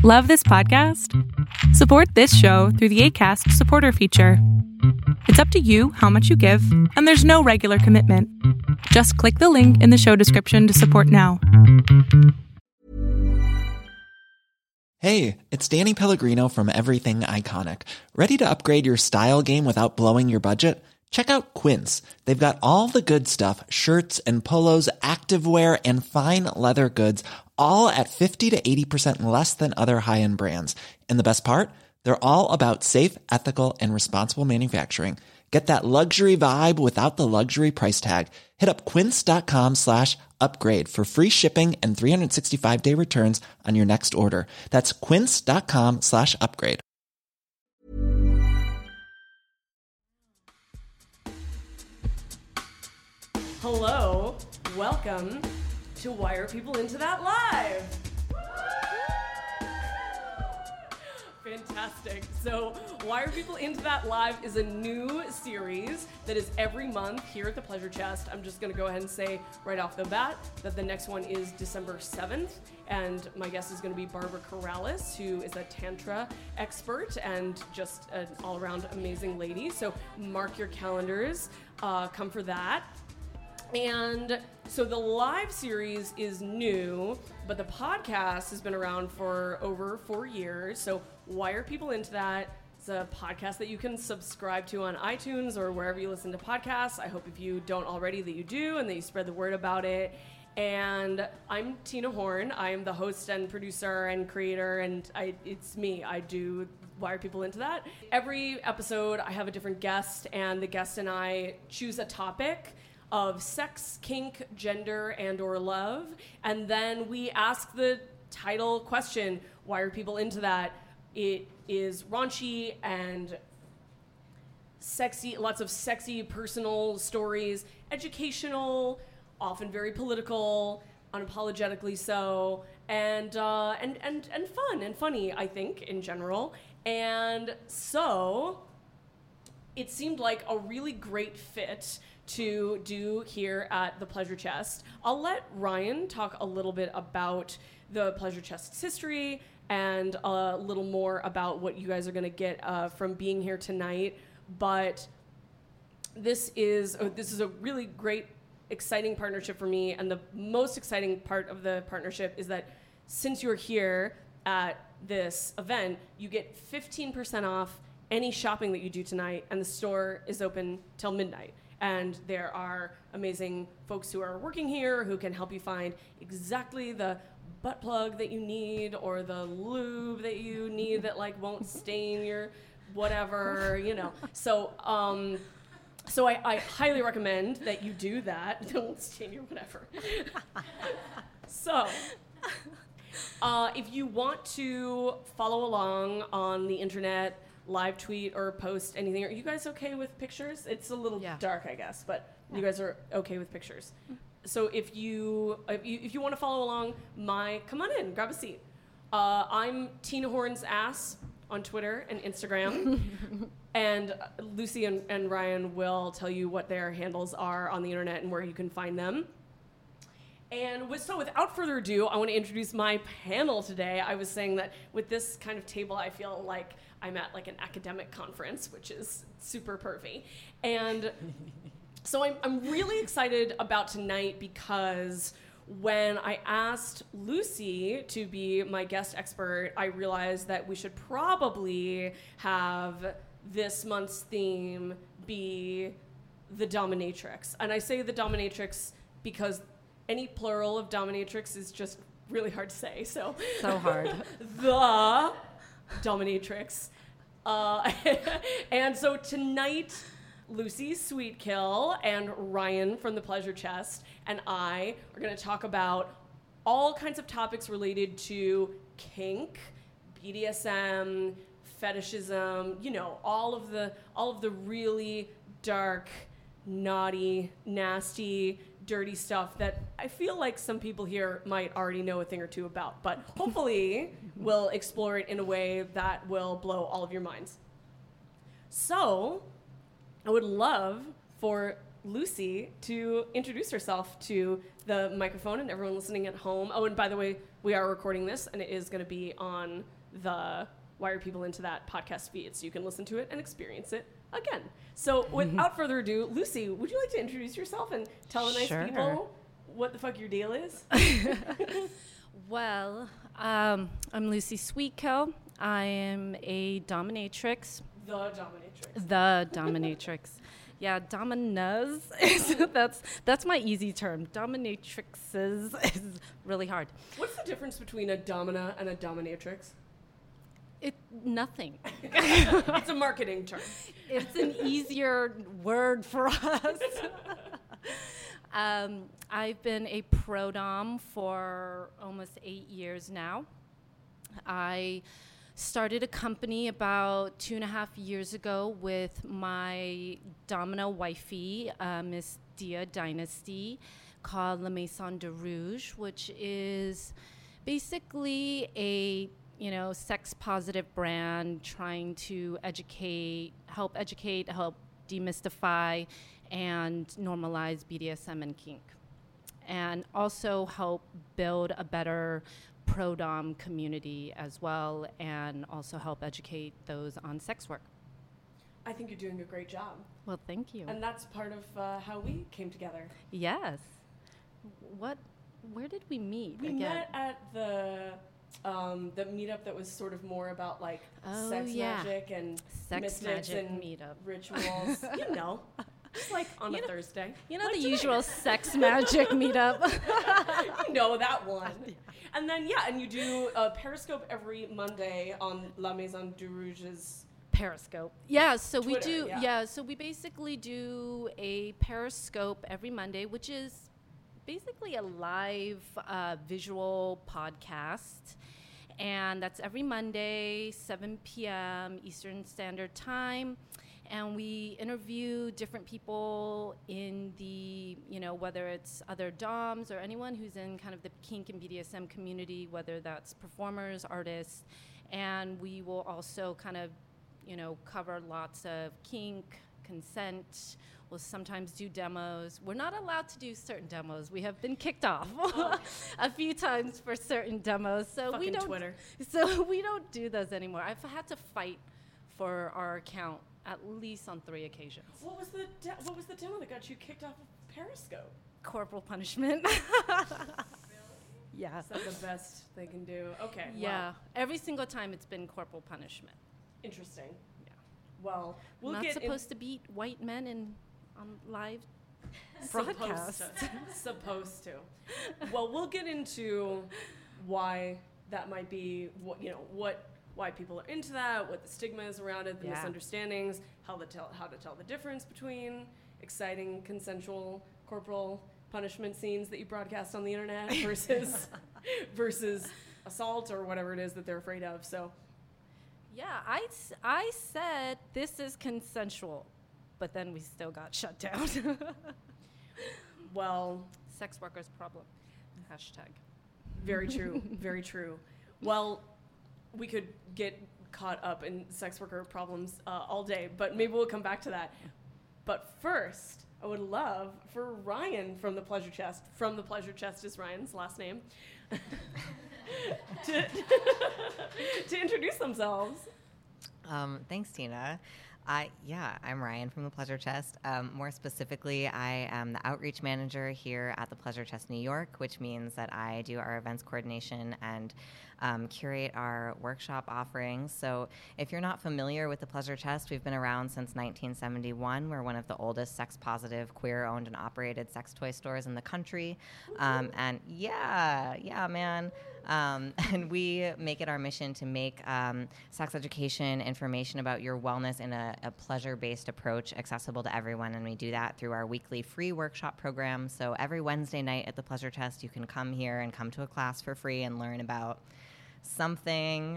Love this podcast? Support this show through the Acast supporter feature. It's up to you how much you give, and there's no regular commitment. Just click the link in the show description to support now. Hey, it's Danny Pellegrino from Everything Iconic. Ready to upgrade your style game without blowing your budget? Check out Quince. They've got all the good stuff, shirts and polos, activewear, and fine leather goods, all at 50 to 80% less than other high-end brands. And the best part? They're all about safe, ethical, and responsible manufacturing. Get that luxury vibe without the luxury price tag. Hit up quince.com/upgrade for free shipping and 365-day returns on your next order. That's quince.com/upgrade. Hello, welcome to Why Are People Into That Live? Fantastic. So, Why Are People Into That Live is a new series that is every month here at the Pleasure Chest. I'm just going to go ahead and say right off the bat that the next one is December 7th, and my guest is going to be Barbara Corrales, who is a Tantra expert and just an all-around amazing lady. So, mark your calendars. Come for that. And so the live series is new, but the podcast has been around for over 4 years. So Why Are People Into That? It's a podcast that you can subscribe to on iTunes or wherever you listen to podcasts. I hope if you don't already that you do and that you spread the word about it. And I'm Tina Horn. I am the host and producer and creator, and it's me. I do Why Are People Into That? Every episode I have a different guest, and the guest and I choose a topic of sex, kink, gender, and or love. And then we ask the title question, why are people into that? It is raunchy and sexy, lots of sexy personal stories, educational, often very political, unapologetically so, and fun and funny, I think, in general. And so it seemed like a really great fit to do here at the Pleasure Chest. I'll let Ryan talk a little bit about the Pleasure Chest's history and a little more about what you guys are going to get from being here tonight. But this is a really great, exciting partnership for me. And the most exciting part of the partnership is that since you're here at this event, you get 15% off any shopping that you do tonight, and the store is open till midnight. And there are amazing folks who are working here who can help you find exactly the butt plug that you need or the lube that you need that like won't stain your whatever, you know. So I highly recommend that you do that. Don't stain your whatever. So if you want to follow along on the internet, live tweet or post anything. Are you guys okay with pictures? It's a little dark, I guess, but you guys are okay with pictures. So if you want to follow along, come on in, grab a seat. I'm Tina Horn's ass on Twitter and Instagram, and Lucy and Ryan will tell you what their handles are on the internet and where you can find them. And so without further ado, I want to introduce my panel today. I was saying that with this kind of table, I feel like I'm at like an academic conference, which is super pervy. And so I'm really excited about tonight because when I asked Lucy to be my guest expert, I realized that we should probably have this month's theme be the dominatrix. And I say the dominatrix because any plural of dominatrix is just really hard to say. So hard. The dominatrix. And so tonight, Lucy Sweetkill and Ryan from the Pleasure Chest and I are going to talk about all kinds of topics related to kink, BDSM, fetishism, you know, all of the really dark, naughty, nasty, dirty stuff that I feel like some people here might already know a thing or two about, but hopefully we'll explore it in a way that will blow all of your minds. So I would love for Lucy to introduce herself to the microphone and everyone listening at home. Oh, and by the way, we are recording this, and it is going to be on the Why Are People Into That podcast feed, so you can listen to it and experience it again. So without further ado, Lucy, would you like to introduce yourself and tell the nice people what the fuck your deal is? Well, I'm Lucy Sweetkill. I am a dominatrix. The dominatrix. The dominatrix. Yeah, dominas. That's my easy term. Dominatrixes is really hard. What's the difference between a domina and a dominatrix? Nothing. It's a marketing term. It's an easier word for us. I've been a pro-dom for almost 8 years now. I started a company about 2.5 years ago with my domino wifey, Miss Dia Dynasty, called La Maison de Rouge, which is basically a sex-positive brand trying to help demystify and normalize BDSM and kink, and also help build a better pro-dom community as well, and also help educate those on sex work. I think you're doing a great job. Well, thank you. And that's part of how we came together. Yes. Where did we meet? We met at the meetup that was sort of more about like sex magic and sex magic and meetup rituals. Just like on a Thursday. Like the usual sex magic meetup. That one. Yeah. And then, and you do a Periscope every Monday on La Maison de Rouge's Periscope. Yeah, so Twitter, we do, so we basically do a Periscope every Monday, which is basically a live visual podcast. And that's every Monday, 7 p.m. Eastern Standard Time. And we interview different people in the, whether it's other DOMs or anyone who's in kind of the kink and BDSM community, whether that's performers, artists. And we will also kind of, cover lots of kink, consent. We'll sometimes do demos. We're not allowed to do certain demos. We have been kicked off a few times for certain demos. So Fucking Twitter. So we don't do those anymore. I've had to fight for our account at least on 3 occasions. What was the demo that got you kicked off of Periscope? Corporal punishment. Yeah. Is that the best they can do? Okay. Yeah. Well. Every single time it's been corporal punishment. Interesting. Yeah. Well, we'll not get supposed to beat white men on live broadcasts. Supposed to. Well, we'll get into why that might be. Why people are into that, what the stigma is around it, the misunderstandings, how to tell the difference between exciting, consensual, corporal punishment scenes that you broadcast on the internet versus assault or whatever it is that they're afraid of. So, yeah, I said this is consensual, but then we still got shut down. Well, sex workers problem. Hashtag. Very true. Very true. Well, we could get caught up in sex worker problems all day, but maybe we'll come back to that. But first, I would love for Ryan from The Pleasure Chest, is Ryan's last name, to introduce themselves. Thanks, Tina. I'm Ryan from The Pleasure Chest. More specifically, I am the outreach manager here at The Pleasure Chest New York, which means that I do our events coordination and curate our workshop offerings. So if you're not familiar with The Pleasure Chest, we've been around since 1971. We're one of the oldest sex-positive, queer-owned and operated sex toy stores in the country. And we make it our mission to make sex education, information about your wellness in a pleasure-based approach accessible to everyone, and we do that through our weekly free workshop program. So every Wednesday night at the Pleasure Chest, you can come here and come to a class for free and learn about something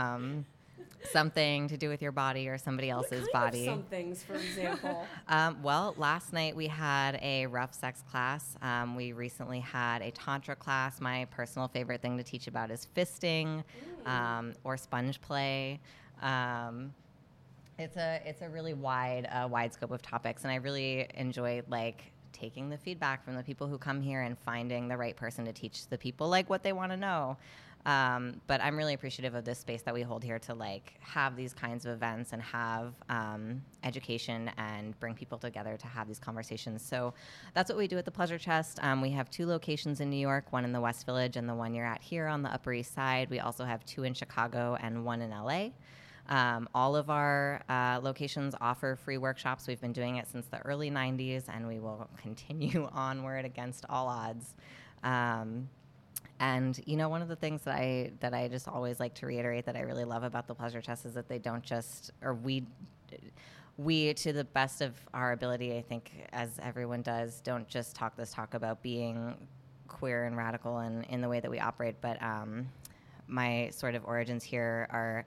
to do with your body or somebody else's body. Some things, for example. Well, last night we had a rough sex class. We recently had a tantra class. My personal favorite thing to teach about is fisting or sponge play. It's a really wide scope of topics, and I really enjoy like taking the feedback from the people who come here and finding the right person to teach the people like what they want to know. But I'm really appreciative of this space that we hold here to like have these kinds of events and have education and bring people together to have these conversations. So that's what we do at the Pleasure Chest. We have 2 locations in New York, one in the West Village and the one you're at here on the Upper East Side. We also have 2 in Chicago and 1 in LA. All of our locations offer free workshops. We've been doing it since the early 90s, and we will continue onward against all odds. And you know, one of the things that I just always like to reiterate that I really love about the Pleasure Chest is that they don't just, or we to the best of our ability, I think, as everyone does, don't just talk about being queer and radical and in the way that we operate. But my sort of origins here are.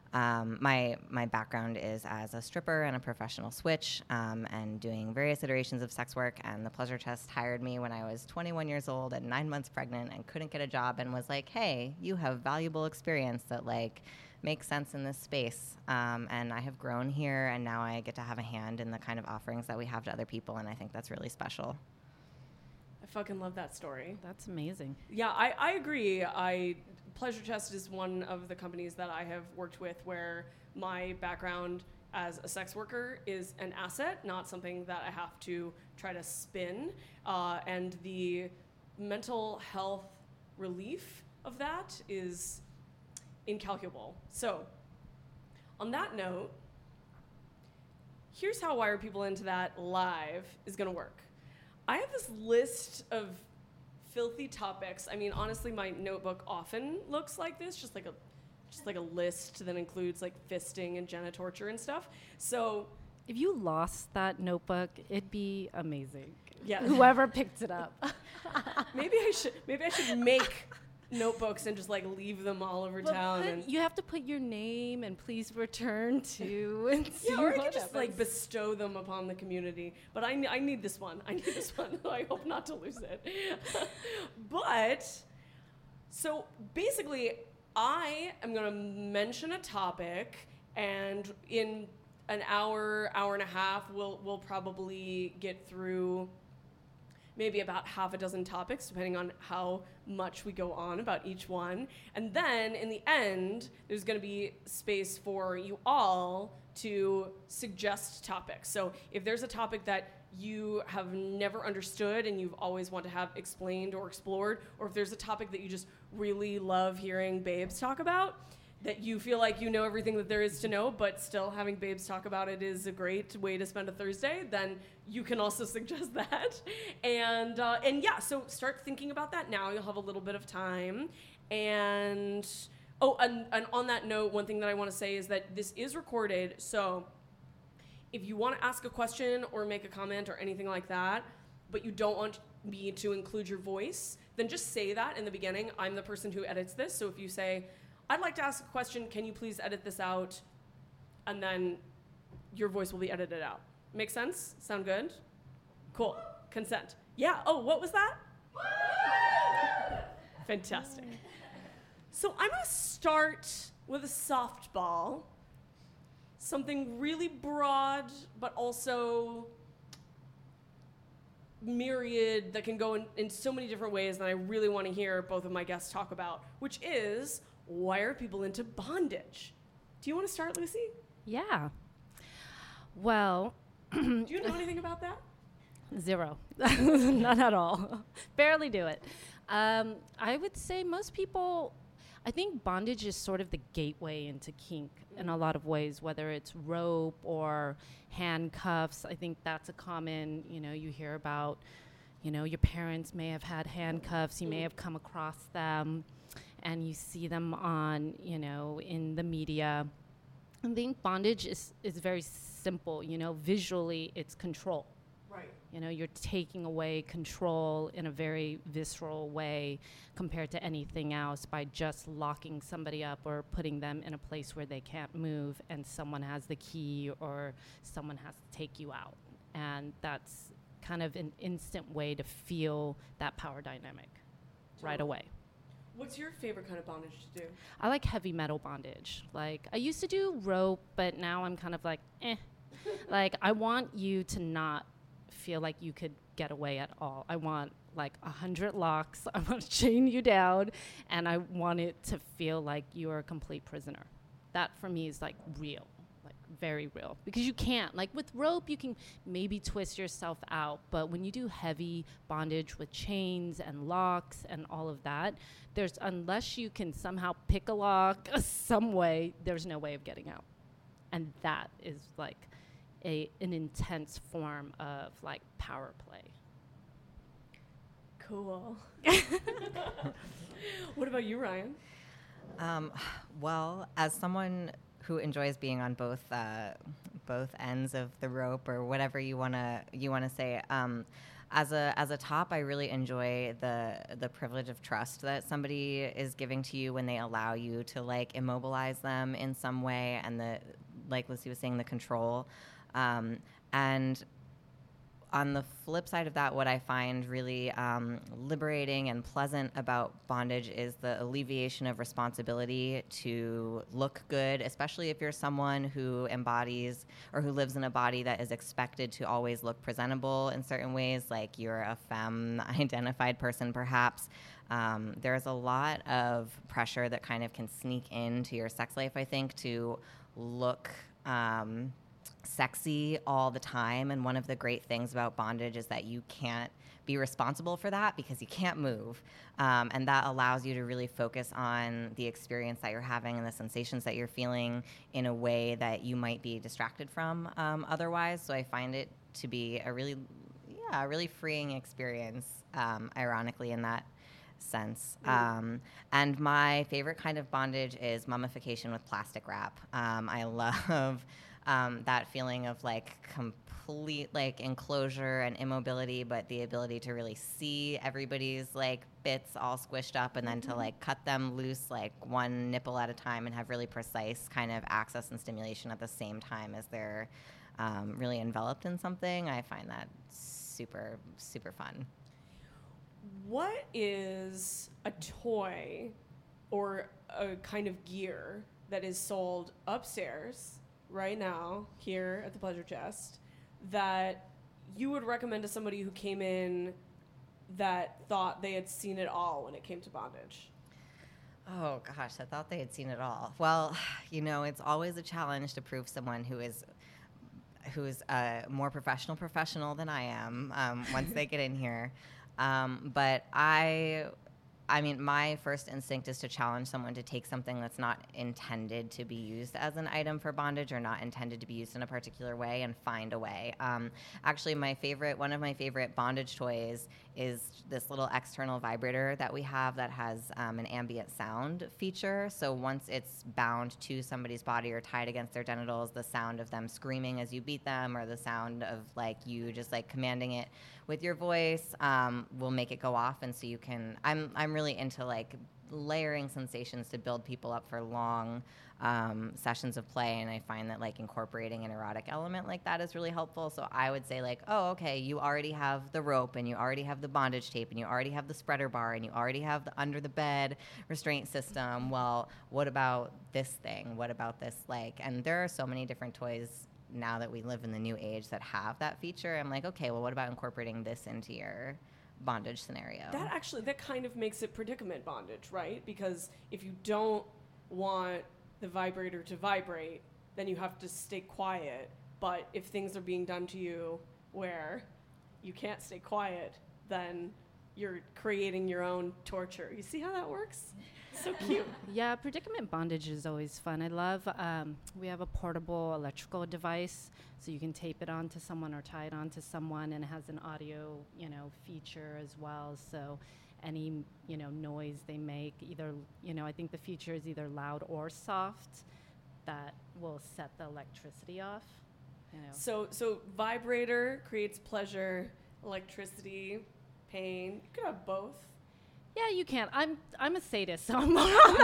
My background is as a stripper and a professional switch, and doing various iterations of sex work. And the Pleasure Chest hired me when I was 21 years old and 9 months pregnant and couldn't get a job, and was like, "Hey, you have valuable experience that like makes sense in this space." And I have grown here, and now I get to have a hand in the kind of offerings that we have to other people, and I think that's really special. I fucking love that story. That's amazing. Yeah, I agree. Pleasure Chest is one of the companies that I have worked with where my background as a sex worker is an asset, not something that I have to try to spin. And the mental health relief of that is incalculable. So, on that note, here's how Wire People Into That Live is going to work. I have this list of filthy topics. I mean, honestly, my notebook often looks like this, just like a list that includes like fisting and genitorture and stuff. So If you lost that notebook, it'd be amazing. yeah, Whoever picked it up. maybe I should make notebooks and just like leave them all over town. And You have to put your name and please return to and see yeah, or I what could just like happens. bestow them upon the community. But I need this one. I need this one. I hope not to lose it. But so basically, I am going to mention a topic, and in an hour and a half, we'll probably get through maybe about half a dozen topics, depending on how much we go on about each one. And then in the end, there's going to be space for you all to suggest topics. So if there's a topic that you have never understood and you've always want to have explained or explored, or if there's a topic that you just really love hearing babes talk about, that you feel like you know everything that there is to know, but still having babes talk about it is a great way to spend a Thursday, then you can also suggest that. And yeah, so start thinking about that now. You'll have a little bit of time. And on that note, one thing that I want to say is that this is recorded, so if you want to ask a question or make a comment or anything like that, but you don't want me to include your voice, then just say that in the beginning. I'm the person who edits this, so if you say, "I'd like to ask a question, can you please edit this out?" And then your voice will be edited out. Make sense? Sound good? Cool. Consent. Yeah. Oh, what was that? Fantastic. So I'm going to start with a softball. Something really broad, but also myriad that can go in so many different ways that I really want to hear both of my guests talk about, which is, why are people into bondage? Do you want to start, Lucy? Yeah. Well, Do you know anything about that? zero. Not at all. Barely do it. I would say most people, I think bondage is sort of the gateway into kink in a lot of ways, whether it's rope or handcuffs. I think that's a common, you hear about, your parents may have had handcuffs, you may have come across them, and you see them on, in the media. I think bondage is very simple, visually it's control. Right. You're taking away control in a very visceral way compared to anything else by just locking somebody up or putting them in a place where they can't move and someone has the key or someone has to take you out. And that's kind of an instant way to feel that power dynamic right away. What's your favorite kind of bondage to do? I like heavy metal bondage. Like, I used to do rope, but now I'm kind of like, eh. Like, I want you to not feel like you could get away at all. I want like 100 locks. I want to chain you down, and I want it to feel like you're a complete prisoner. That for me is like real, like very real, because you can't, like with rope, you can maybe twist yourself out, but when you do heavy bondage with chains and locks and all of that, unless you can somehow pick a lock some way, there's no way of getting out. And that is like an intense form of like power play. Cool. What about you, Ryan? Well, as someone who enjoys being on both ends of the rope, or whatever you wanna say, as a top, I really enjoy the privilege of trust that somebody is giving to you when they allow you to like immobilize them in some way, and like Lucy was saying, the control. And on the flip side of that, what I find really liberating and pleasant about bondage is the alleviation of responsibility to look good, especially if you're someone who embodies or who lives in a body that is expected to always look presentable in certain ways, like you're a femme-identified person perhaps. There's a lot of pressure that kind of can sneak into your sex life, I think, to look sexy all the time. And one of the great things about bondage is that you can't be responsible for that because you can't move. And that allows you to really focus on the experience that you're having and the sensations that you're feeling in a way that you might be distracted from otherwise. So I find it to be a really freeing experience, ironically, in that sense. And my favorite kind of bondage is mummification with plastic wrap. I love that feeling of like complete like enclosure and immobility, but the ability to really see everybody's like bits all squished up, and then to like cut them loose like one nipple at a time and have really precise kind of access and stimulation at the same time as they're really enveloped in something. I find that super, super fun. What is a toy or a kind of gear that is sold upstairs right now here at the Pleasure Chest that you would recommend to somebody who came in that thought they had seen it all when it came to bondage? Oh gosh, I thought they had seen it all. Well, you know, it's always a challenge to prove someone who is more professional than I am once they get in here. But I mean, my first instinct is to challenge someone to take something that's not intended to be used as an item for bondage or not intended to be used in a particular way and find a way. Actually, one of my favorite bondage toys is this little external vibrator that we have that has an ambient sound feature. So once it's bound to somebody's body or tied against their genitals, the sound of them screaming as you beat them, or the sound of like you just like commanding it with your voice, will make it go off. And so you can, I'm really into like layering sensations to build people up for long sessions of play, and I find that like incorporating an erotic element like that is really helpful. So I would say like, oh, okay, you already have the rope, and you already have the bondage tape, and you already have the spreader bar, and you already have the under the bed restraint system. Well, what about this thing? What about this like? And there are so many different toys now that we live in the new age that have that feature. I'm like, okay, well, what about incorporating this into your bondage scenario? That kind of makes it predicament bondage, right? Because if you don't want the vibrator to vibrate, then you have to stay quiet. But if things are being done to you where you can't stay quiet, then you're creating your own torture. You see how that works? So cute. Yeah, predicament bondage is always fun. I love, we have a portable electrical device, so you can tape it onto someone or tie it onto someone, and it has an audio, feature as well. So any, noise they make, either, I think the feature is either loud or soft, that will set the electricity off. So vibrator creates pleasure, electricity, pain. You could have both. Yeah, you can. I'm a sadist, so I'm more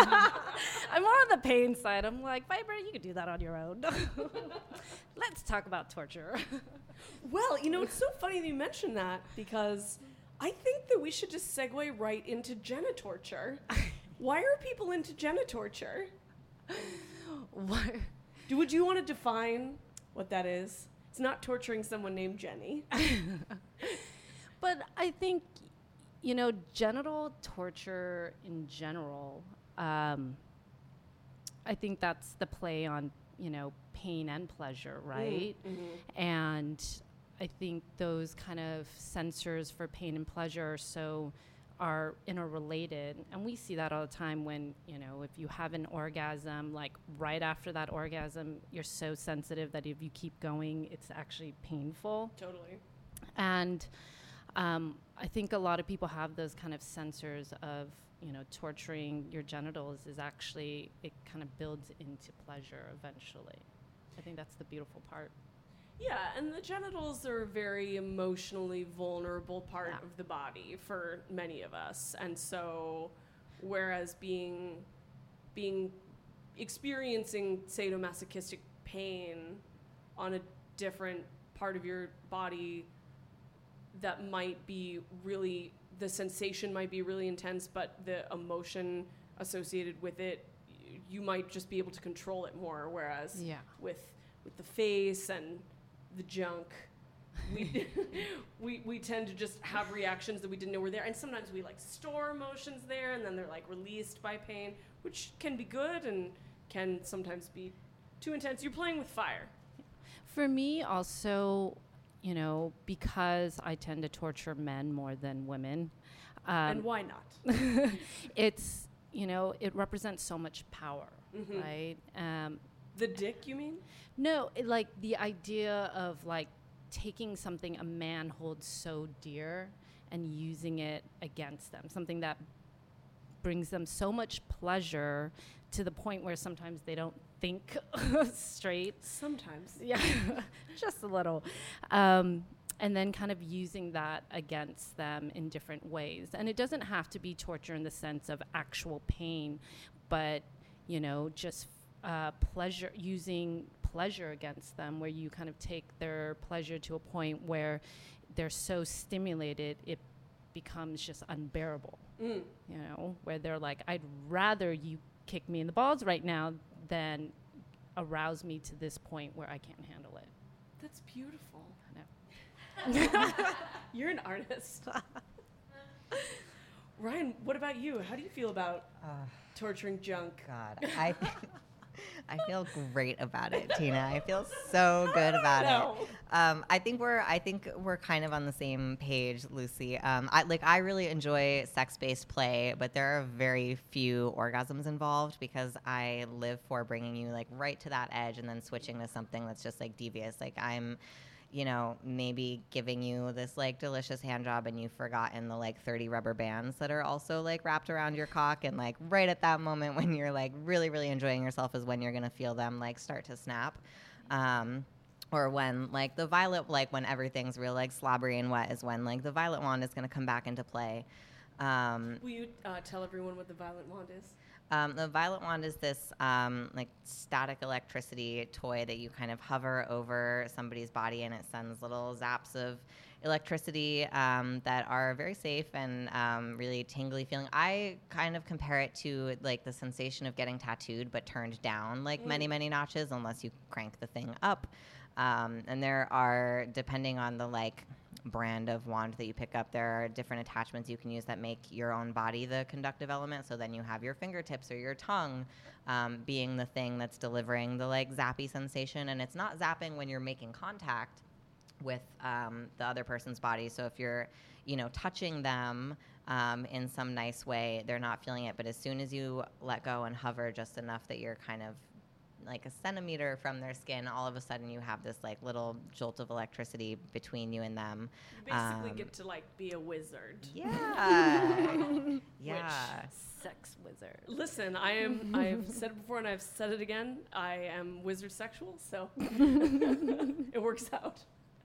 on the pain side. I'm like, vibrator, you can do that on your own. Let's talk about torture. Well, it's so funny that you mentioned that, because I think that we should just segue right into genitorture. Why are people into genitorture? What? Would you want to define what that is? It's not torturing someone named Jenny. But I think, genital torture in general, I think that's the play on, pain and pleasure, right? Mm-hmm. And I think those kind of sensors for pain and pleasure are interrelated. And we see that all the time when, if you have an orgasm, like right after that orgasm, you're so sensitive that if you keep going, it's actually painful. Totally. And I think a lot of people have those kind of sensors of, torturing your genitals is actually, it kind of builds into pleasure eventually. I think that's the beautiful part. Yeah, and the genitals are a very emotionally vulnerable part of the body for many of us. And so, whereas experiencing sadomasochistic pain on a different part of your body that might be really, the sensation might be really intense, but the emotion associated with it, you might just be able to control it more. Whereas with the face and the junk, we tend to just have reactions that we didn't know were there, and sometimes we like store emotions there, and then they're like released by pain, which can be good and can sometimes be too intense. You're playing with fire. For me, also, because I tend to torture men more than women, and why not? it's it represents so much power, right? The dick, you mean? No, like the idea of like taking something a man holds so dear and using it against them, something that brings them so much pleasure to the point where sometimes they don't think straight. Sometimes. Yeah, just a little. And then kind of using that against them in different ways. And it doesn't have to be torture in the sense of actual pain, but, just pleasure, using pleasure against them, where you kind of take their pleasure to a point where they're so stimulated, it becomes just unbearable. Where they're like, I'd rather you kick me in the balls right now than arouse me to this point where I can't handle it. That's beautiful. No. You're an artist. Ryan, what about you? How do you feel about torturing junk? God, I feel great about it, Tina. I feel so good about it. I think we're kind of on the same page, Lucy. I really enjoy sex-based play, but there are very few orgasms involved because I live for bringing you like right to that edge and then switching to something that's just like devious. Like I'm, maybe giving you this like delicious hand job and you've forgotten the like 30 rubber bands that are also like wrapped around your cock, and like right at that moment when you're like really, really enjoying yourself is when you're gonna feel them like start to snap. Or when like the violet, like when everything's real like slobbery and wet is when like the violet wand is gonna come back into play. Will you tell everyone what the violet wand is? The violet wand is this like static electricity toy that you kind of hover over somebody's body and it sends little zaps of electricity that are very safe and really tingly feeling. I kind of compare it to like the sensation of getting tattooed but turned down like many, many notches unless you crank the thing up. And there are, depending on the like brand of wand that you pick up, there are different attachments you can use that make your own body the conductive element. So then you have your fingertips or your tongue being the thing that's delivering the like zappy sensation. And it's not zapping when you're making contact with the other person's body. So if you're, touching them in some nice way, they're not feeling it. But as soon as you let go and hover just enough that you're kind of like a centimeter from their skin, all of a sudden you have this like little jolt of electricity between you and them. You basically get to like be a wizard. Yeah. Yeah. Sex wizard. Listen, I've said it before and I've said it again. I am wizard sexual, so it works out.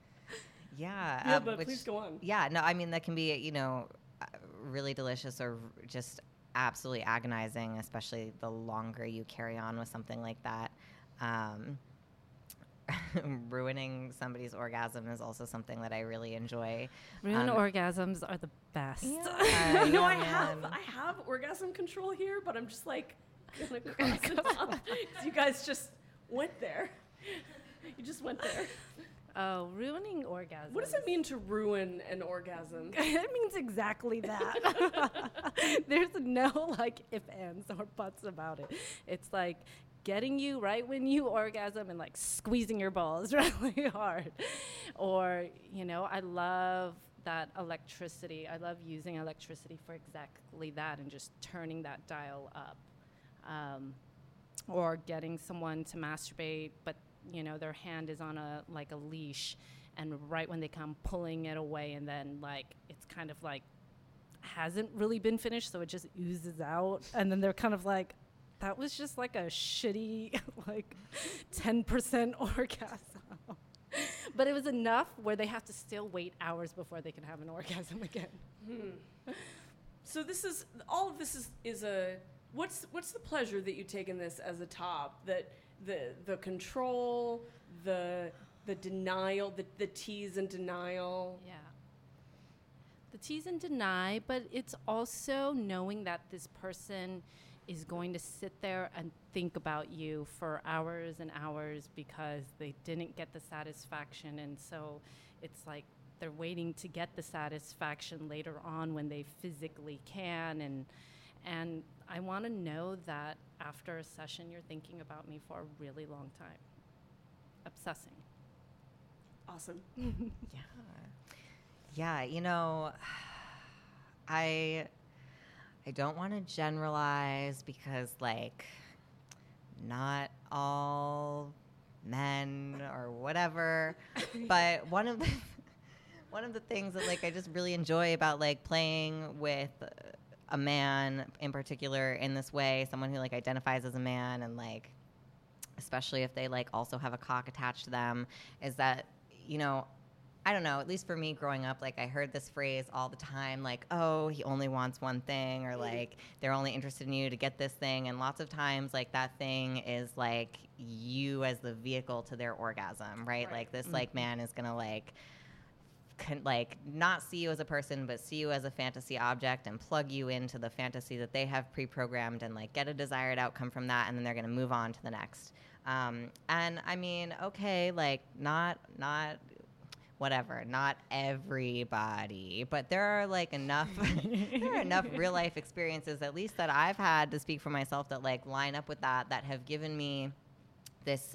Yeah. Yeah, but please go on. Yeah, no, I mean, that can be, really delicious or just absolutely agonizing, especially the longer you carry on with something like that. ruining somebody's orgasm is also something that I really enjoy. Ruined orgasms are the best. Yeah, You know, I man. have orgasm control here, but I'm just like gonna cross it off. 'Cause you guys just went there. You just went there. Oh, ruining orgasms. What does it mean to ruin an orgasm? It means exactly that. There's no like if, ands, or buts about it. It's like getting you right when you orgasm and like squeezing your balls really hard. Or, you know, I love that electricity. I love using electricity for exactly that and just turning that dial up. Or getting someone to masturbate, but you know, their hand is on a leash, and right when they come pulling it away, and then like it's kind of like hasn't really been finished, so it just oozes out, and then they're kind of like, that was just like a shitty like 10% orgasm. But it was enough where they have to still wait hours before they can have an orgasm again. So this is all of this is a what's the pleasure that you take in this as a top, that the control, the denial, the tease and denial. Yeah. The tease and deny, but it's also knowing that this person is going to sit there and think about you for hours and hours because they didn't get the satisfaction, and so it's like they're waiting to get the satisfaction later on when they physically can, and I want to know that after a session you're thinking about me for a really long time. Obsessing. Awesome. Yeah, you know, I don't want to generalize because, like, not all men or whatever, but one of the things that, like, I just really enjoy about, like, playing with a man in particular in this way, someone who, like, identifies as a man, and, like, especially if they, like, also have a cock attached to them, is that, you know, I don't know, at least for me growing up, like, I heard this phrase all the time, like, oh, he only wants one thing, or like, they're only interested in you to get this thing. And lots of times, like, that thing is like you as the vehicle to their orgasm, right? Like, this like man is gonna like not see you as a person, but see you as a fantasy object and plug you into the fantasy that they have pre-programmed and like get a desired outcome from that, and then they're gonna move on to the next. And I mean, okay, like, not whatever, not everybody, but there are like enough there are enough real life experiences, at least that I've had to speak for myself, that like line up with that have given me this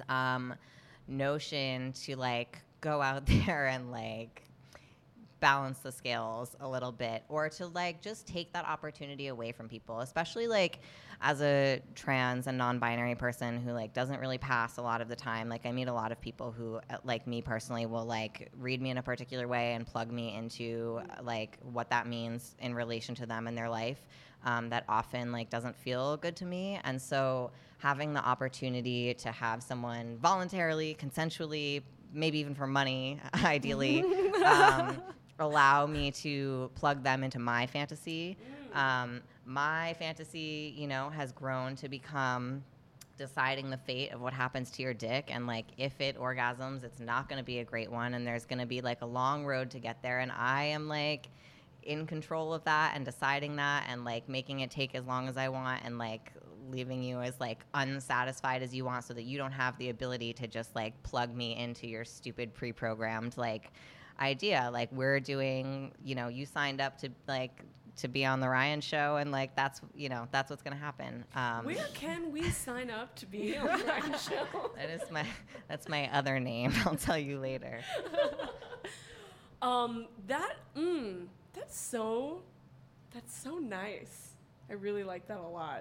notion to like go out there and like balance the scales a little bit, or to like just take that opportunity away from people, especially like as a trans and non-binary person who like doesn't really pass a lot of the time. Like, I meet a lot of people who, like me personally, will like read me in a particular way and plug me into like what that means in relation to them in their life, that often like doesn't feel good to me. And so having the opportunity to have someone voluntarily, consensually, maybe even for money, ideally, allow me to plug them into my fantasy. My fantasy, you know, has grown to become deciding the fate of what happens to your dick. And like, if it orgasms, it's not going to be a great one. And there's going to be like a long road to get there. And I am like in control of that and deciding that and like making it take as long as I want, and like leaving you as like unsatisfied as you want, so that you don't have the ability to just like plug me into your stupid pre-programmed like idea. Like, we're doing, you know, you signed up to like to be on the Ryan show, and like that's, you know, that's what's gonna happen. Where can we sign up to be on the Ryan show? That's my other name. I'll tell you later. That's so nice. I really like that a lot.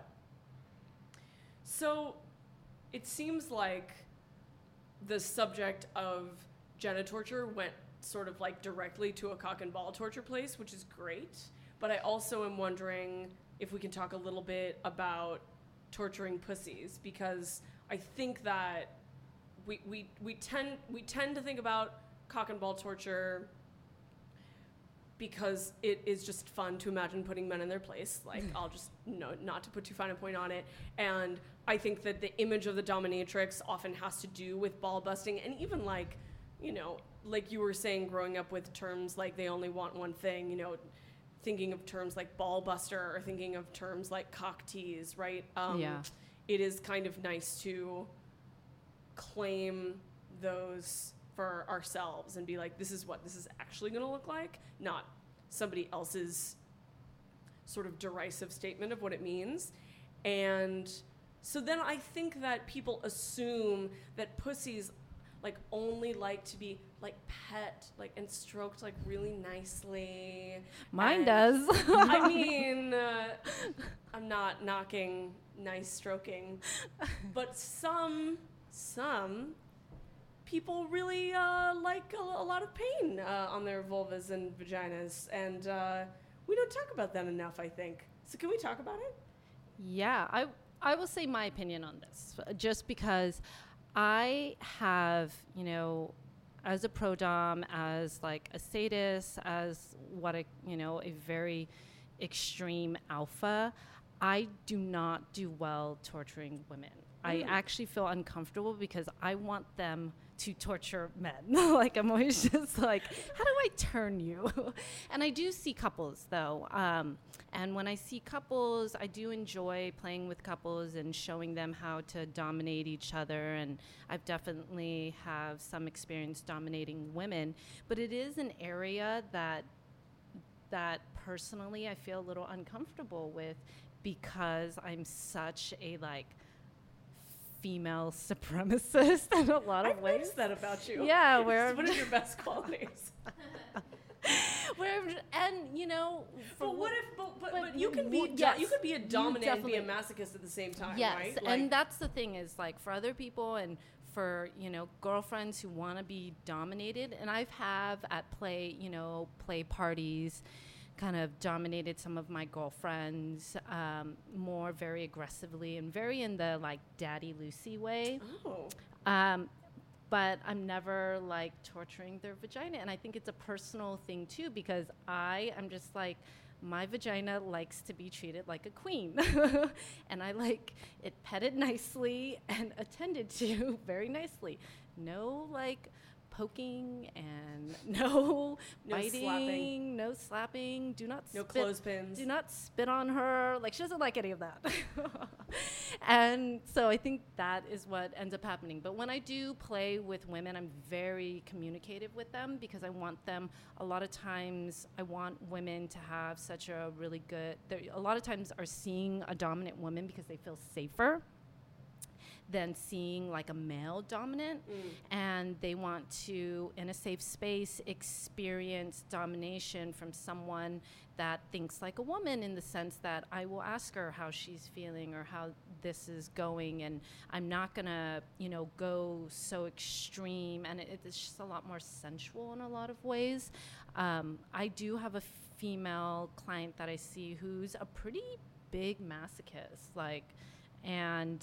So it seems like the subject of genitorture went sort of like directly to a cock and ball torture place, which is great. But I also am wondering if we can talk a little bit about torturing pussies, because I think that we tend to think about cock and ball torture because it is just fun to imagine putting men in their place. Like, I'll just, not to put too fine a point on it. And I think that the image of the dominatrix often has to do with ball busting, and even like, you know, like you were saying, growing up with terms like they only want one thing, you know, thinking of terms like ball buster or thinking of terms like cock tease, right? It is kind of nice to claim those for ourselves and be like, this is what this is actually going to look like, not somebody else's sort of derisive statement of what it means. And so then I think that people assume that pussies like only like to be like pet, like, and stroked like really nicely. Mine does. I mean, I'm not knocking nice stroking, but some people really like a lot of pain on their vulvas and vaginas, and we don't talk about that enough, I think. So can we talk about it? Yeah, I will say my opinion on this, just because I have, you know, as a pro-dom, as like a sadist, as a very extreme alpha, I do not do well torturing women. I actually feel uncomfortable because I want them to torture men. Like, I'm always just like, how do I turn you? And I do see couples, though. And when I see couples, I do enjoy playing with couples and showing them how to dominate each other. And I've definitely have some experience dominating women. But it is an area that personally I feel a little uncomfortable with, because I'm such a, like, female supremacist in a lot of I've ways. noticed that about you. Yeah, where what are your best qualities? And you know, but what if? But you can be you could be a dominant and be a masochist at the same time, yes, right? Like, and that's the thing is, like, for other people and for, you know, girlfriends who want to be dominated, and I've at play, you know, play parties, kind of dominated some of my girlfriends more very aggressively and very in the, like, Daddy Lucy way. Oh. But I'm never, like, torturing their vagina. And I think it's a personal thing, too, because I am just like, my vagina likes to be treated like a queen. And I like it petted nicely and attended to very nicely. No, like, poking and no biting, no slapping. Do not no spit, clothespins. Do not spit on her. Like, she doesn't like any of that. And so I think that is what ends up happening. But when I do play with women, I'm very communicative with them, because I want them, a lot of times I want women to have such a really good, a lot of times are seeing a dominant woman because they feel safer than seeing, like, a male dominant. And they want to, in a safe space, experience domination from someone that thinks like a woman, in the sense that I will ask her how she's feeling or how this is going, and I'm not gonna, you know, go so extreme, and it's just a lot more sensual in a lot of ways. I do have a female client that I see who's a pretty big masochist, like, and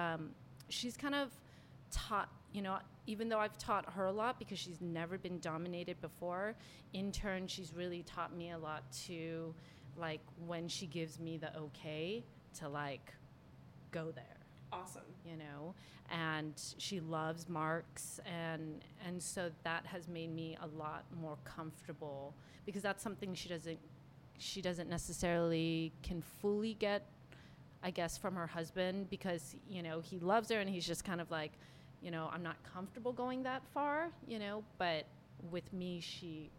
she's kind of taught, you know, even though I've taught her a lot because she's never been dominated before, in turn, she's really taught me a lot to, like, when she gives me the okay to, like, go there. Awesome. You know, and she loves marks, and so that has made me a lot more comfortable, because that's something she doesn't necessarily can fully get, I guess, from her husband, because, you know, he loves her and he's just kind of like, you know, I'm not comfortable going that far, you know, but with me, she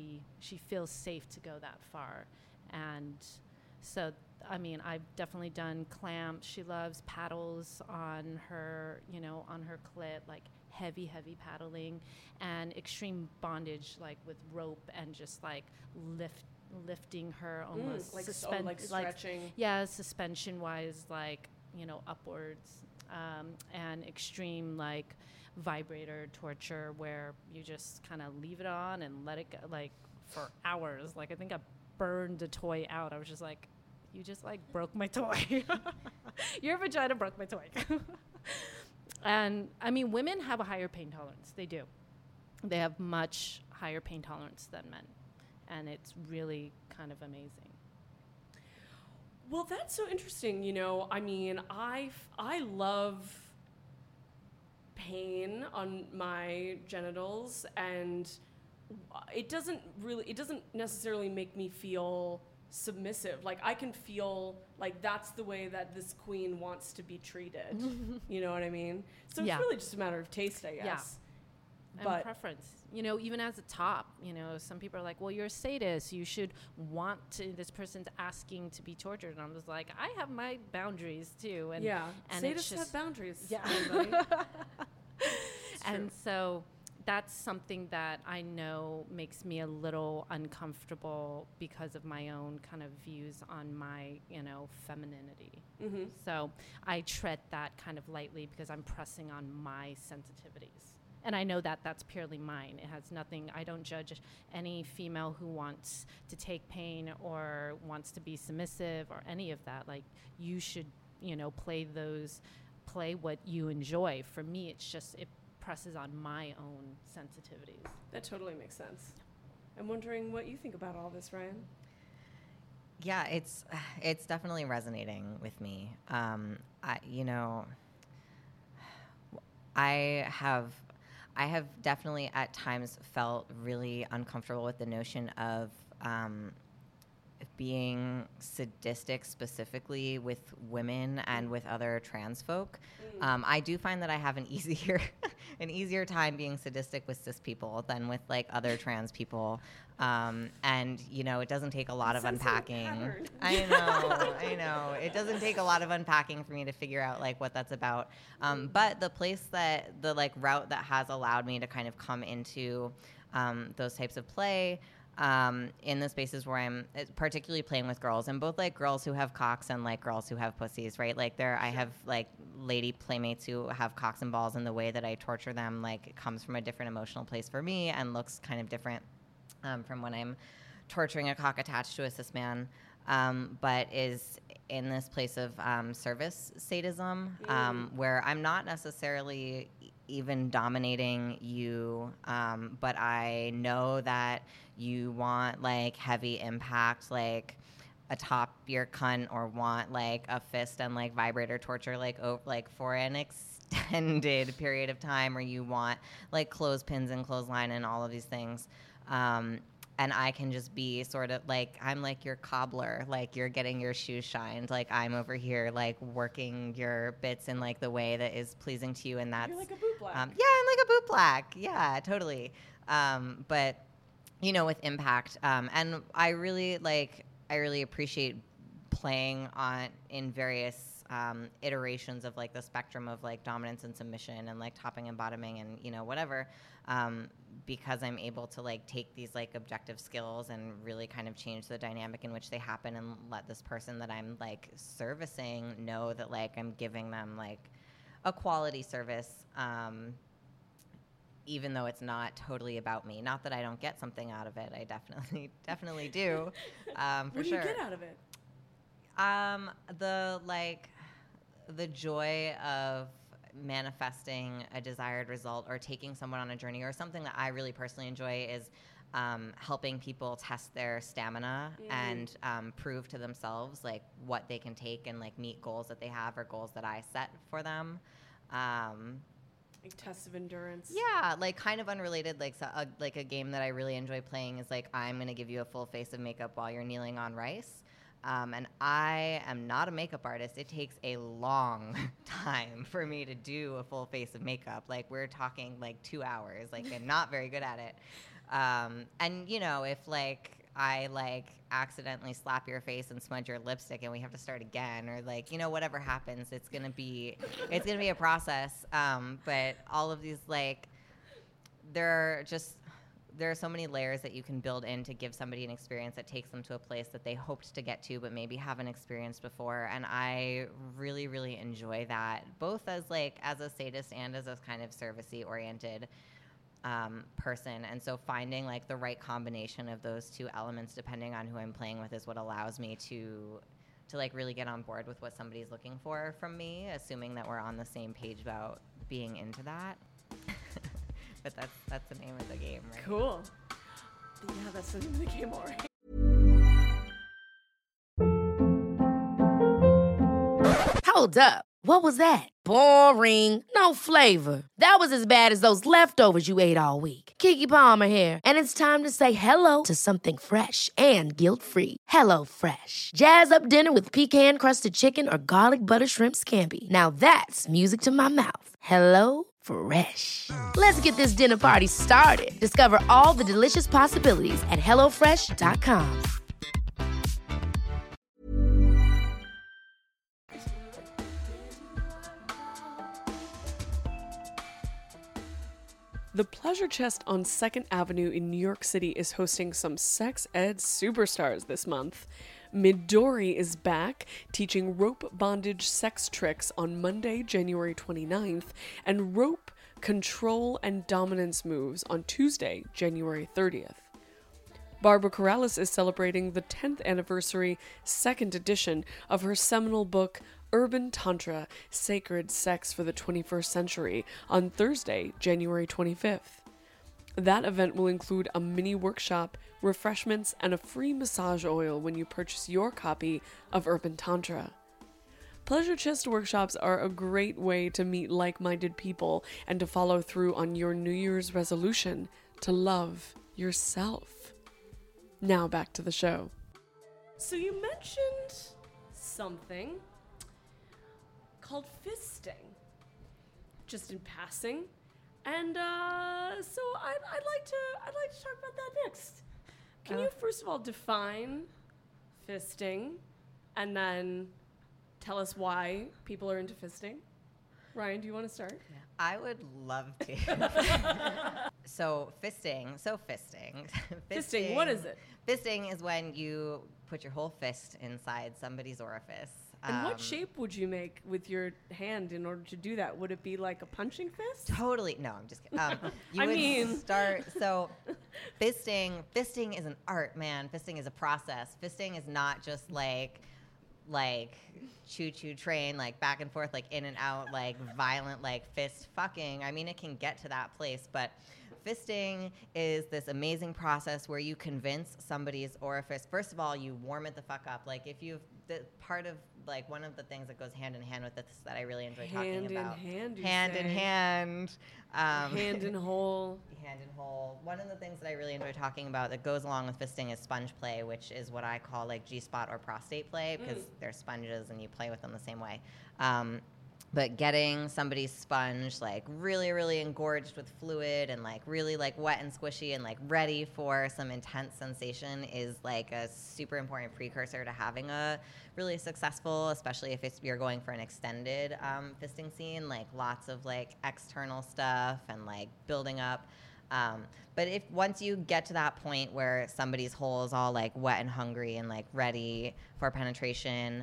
feels safe to go that far. And so, I mean, I've definitely done clamps. She loves paddles on her, you know, on her clit, like heavy paddling, and extreme bondage, like with rope and just like lifting her almost like stretching. Yeah, suspension wise, like, you know, upwards, and extreme, like, vibrator torture, where you just kind of leave it on and let it go, like, for hours. Like, I think I burned a toy out. I was just like, you just, like, broke my toy. Your vagina broke my toy. And I mean, women have a higher pain tolerance. They do. They have much higher pain tolerance than men. And it's really kind of amazing. Well, that's so interesting. You know, I mean, I love pain on my genitals, and it doesn't necessarily make me feel submissive. Like, I can feel like that's the way that this queen wants to be treated. You know what I mean? So it's really just a matter of taste, I guess. And But preference. You know, even as a top, you know, some people are like, well, you're a sadist. You should want to, this person's asking to be tortured. And I'm just like, I have my boundaries too. And and sadists have boundaries. Yeah. And so that's something that I know makes me a little uncomfortable because of my own kind of views on my, you know, femininity. Mm-hmm. So I tread that kind of lightly because I'm pressing on my sensitivities. And I know that that's purely mine. It has nothing, I don't judge any female who wants to take pain or wants to be submissive or any of that. Like, you should, you know, play what you enjoy. For me, it's just, it presses on my own sensitivities. That totally makes sense. I'm wondering what you think about all this, Ryan. Yeah, it's definitely resonating with me. I have definitely at times felt really uncomfortable with the notion of being sadistic, specifically with women and with other trans folk. I do find that I have an easier time being sadistic with cis people than with like other trans people. And you know, it doesn't take a lot of unpacking. I know. It doesn't take a lot of unpacking for me to figure out like what that's about. But the route that has allowed me to kind of come into those types of play, in the spaces where I'm particularly playing with girls, and both like girls who have cocks and like girls who have pussies, right? Like I have like lady playmates who have cocks and balls, and the way that I torture them, like, it comes from a different emotional place for me and looks kind of different from when I'm torturing a cock attached to a cis man, but is in this place of service sadism, where I'm not necessarily even dominating you, but I know that you want like heavy impact, like atop your cunt, or want like a fist and like vibrator torture, like for an extended period of time, or you want like clothespins and clothesline and all of these things. And I can just be sort of like, I'm like your cobbler, like you're getting your shoes shined, like I'm over here like working your bits in like the way that is pleasing to you, and that's— You're like a boot black. I'm like a boot black. Yeah, totally. But you know, with impact, and I really appreciate playing in various iterations of like the spectrum of like dominance and submission, and like topping and bottoming, and you know, whatever. Because I'm able to like take these like objective skills and really kind of change the dynamic in which they happen, and let this person that I'm like servicing know that like I'm giving them like a quality service, even though it's not totally about me. Not that I don't get something out of it. I definitely do. What do you get out of it? The joy of manifesting a desired result, or taking someone on a journey, or something that I really personally enjoy is helping people test their stamina and prove to themselves like what they can take, and like meet goals that they have, or goals that I set for them. Like tests of endurance. Yeah, like kind of unrelated, like a game that I really enjoy playing is like, I'm going to give you a full face of makeup while you're kneeling on rice. And I am not a makeup artist. It takes a long time for me to do a full face of makeup. Like, we're talking like 2 hours. Like, I'm not very good at it. And you know, if like I like accidentally slap your face and smudge your lipstick and we have to start again, or like, you know, whatever happens, it's gonna be a process. But all of these, like, there are so many layers that you can build in to give somebody an experience that takes them to a place that they hoped to get to but maybe haven't experienced before. And I really, really enjoy that, both as a sadist and as a kind of servicey oriented person. And so finding like the right combination of those two elements, depending on who I'm playing with, is what allows me to like really get on board with what somebody's looking for from me, assuming that we're on the same page about being into that. But that's the name of the game, right? Cool. Yeah, that's the name of the game, all right. Hold up. What was that? Boring. No flavor. That was as bad as those leftovers you ate all week. Keke Palmer here, and it's time to say hello to something fresh and guilt-free. Hello Fresh. Jazz up dinner with pecan-crusted chicken or garlic butter shrimp scampi. Now that's music to my mouth. Hello Fresh. Let's get this dinner party started. Discover all the delicious possibilities at hellofresh.com. The Pleasure Chest on 2nd Avenue in New York City is hosting some sex ed superstars this month. Midori is back, teaching rope bondage sex tricks on Monday, January 29th, and rope control and dominance moves on Tuesday, January 30th. Barbara Corrales is celebrating the 10th anniversary, 2nd edition of her seminal book, Urban Tantra, Sacred Sex for the 21st Century, on Thursday, January 25th. That event will include a mini workshop, refreshments, and a free massage oil when you purchase your copy of Urban Tantra. Pleasure Chest workshops are a great way to meet like-minded people and to follow through on your New Year's resolution to love yourself. Now back to the show. So you mentioned something called fisting, just in passing, and so I'd like to talk about that next. Can you first of all define fisting, and then tell us why people are into fisting? Ryan, do you want to start? I would love to. So fisting. Fisting, what is it? Fisting is when you put your whole fist inside somebody's orifice. And what shape would you make with your hand in order to do that? Would it be like a punching fist? Totally. No, I'm just kidding. So fisting is an art, man. Fisting is a process. Fisting is not just like choo-choo train, like back and forth, like in and out, like violent, like fist fucking. I mean, it can get to that place, but fisting is this amazing process where you convince somebody's orifice. First of all, you warm it the fuck up. Like if you've, part of like one of the things that goes hand in hand with this that I really enjoy talking about. Hand in hand. Hand in hole. One of the things that I really enjoy talking about that goes along with fisting is sponge play, which is what I call like G-spot or prostate play, because they're sponges and you play with them the same way. But getting somebody's sponge like really, really engorged with fluid and like really like wet and squishy and like ready for some intense sensation is like a super important precursor to having a really successful, especially if you're going for an extended fisting scene, like lots of like external stuff and like building up. But if once you get to that point where somebody's hole is all like wet and hungry and like ready for penetration,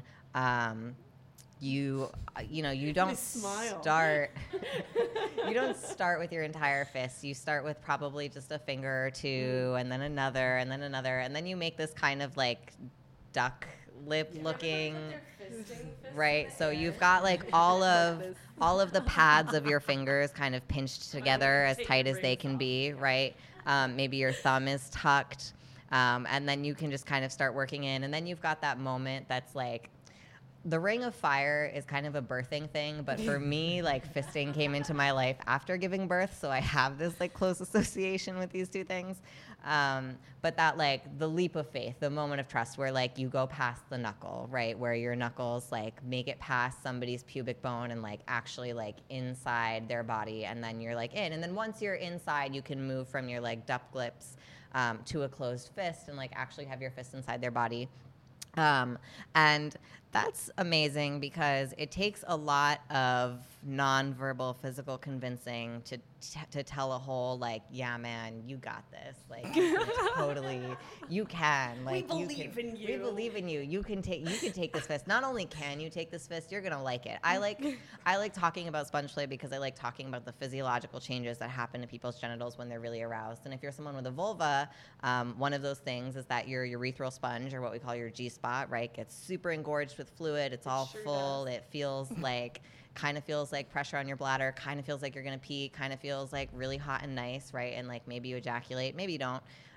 you don't start you don't start with your entire fist. You start with probably just a finger or two and then another and then another, and then you make this kind of like duck lip looking, right? So you've got like all of the pads of your fingers kind of pinched together as tight as they can be, right? Maybe your thumb is tucked, and then you can just kind of start working in, and then you've got that moment that's like, the Ring of Fire is kind of a birthing thing, but for me, like fisting came into my life after giving birth, so I have this like close association with these two things. But that like the leap of faith, the moment of trust where like you go past the knuckle, right? Where your knuckles like make it past somebody's pubic bone and like actually like inside their body, and then you're like in. And then once you're inside, you can move from your like duck lips to a closed fist and like actually have your fist inside their body. And that's amazing because it takes a lot of nonverbal physical convincing to tell a whole like, yeah, man, you got this. Like, totally, you can. Like, we believe in you. We believe in you. You can take this fist. Not only can you take this fist, you're gonna like it. I like talking about sponge play because I like talking about the physiological changes that happen to people's genitals when they're really aroused. And if you're someone with a vulva, one of those things is that your urethral sponge, or what we call your G-spot, right, gets super engorged with fluid. It's all full. It feels like pressure on your bladder, kind of feels like you're gonna pee, kind of feels like really hot and nice, right? And like maybe you ejaculate, maybe you don't.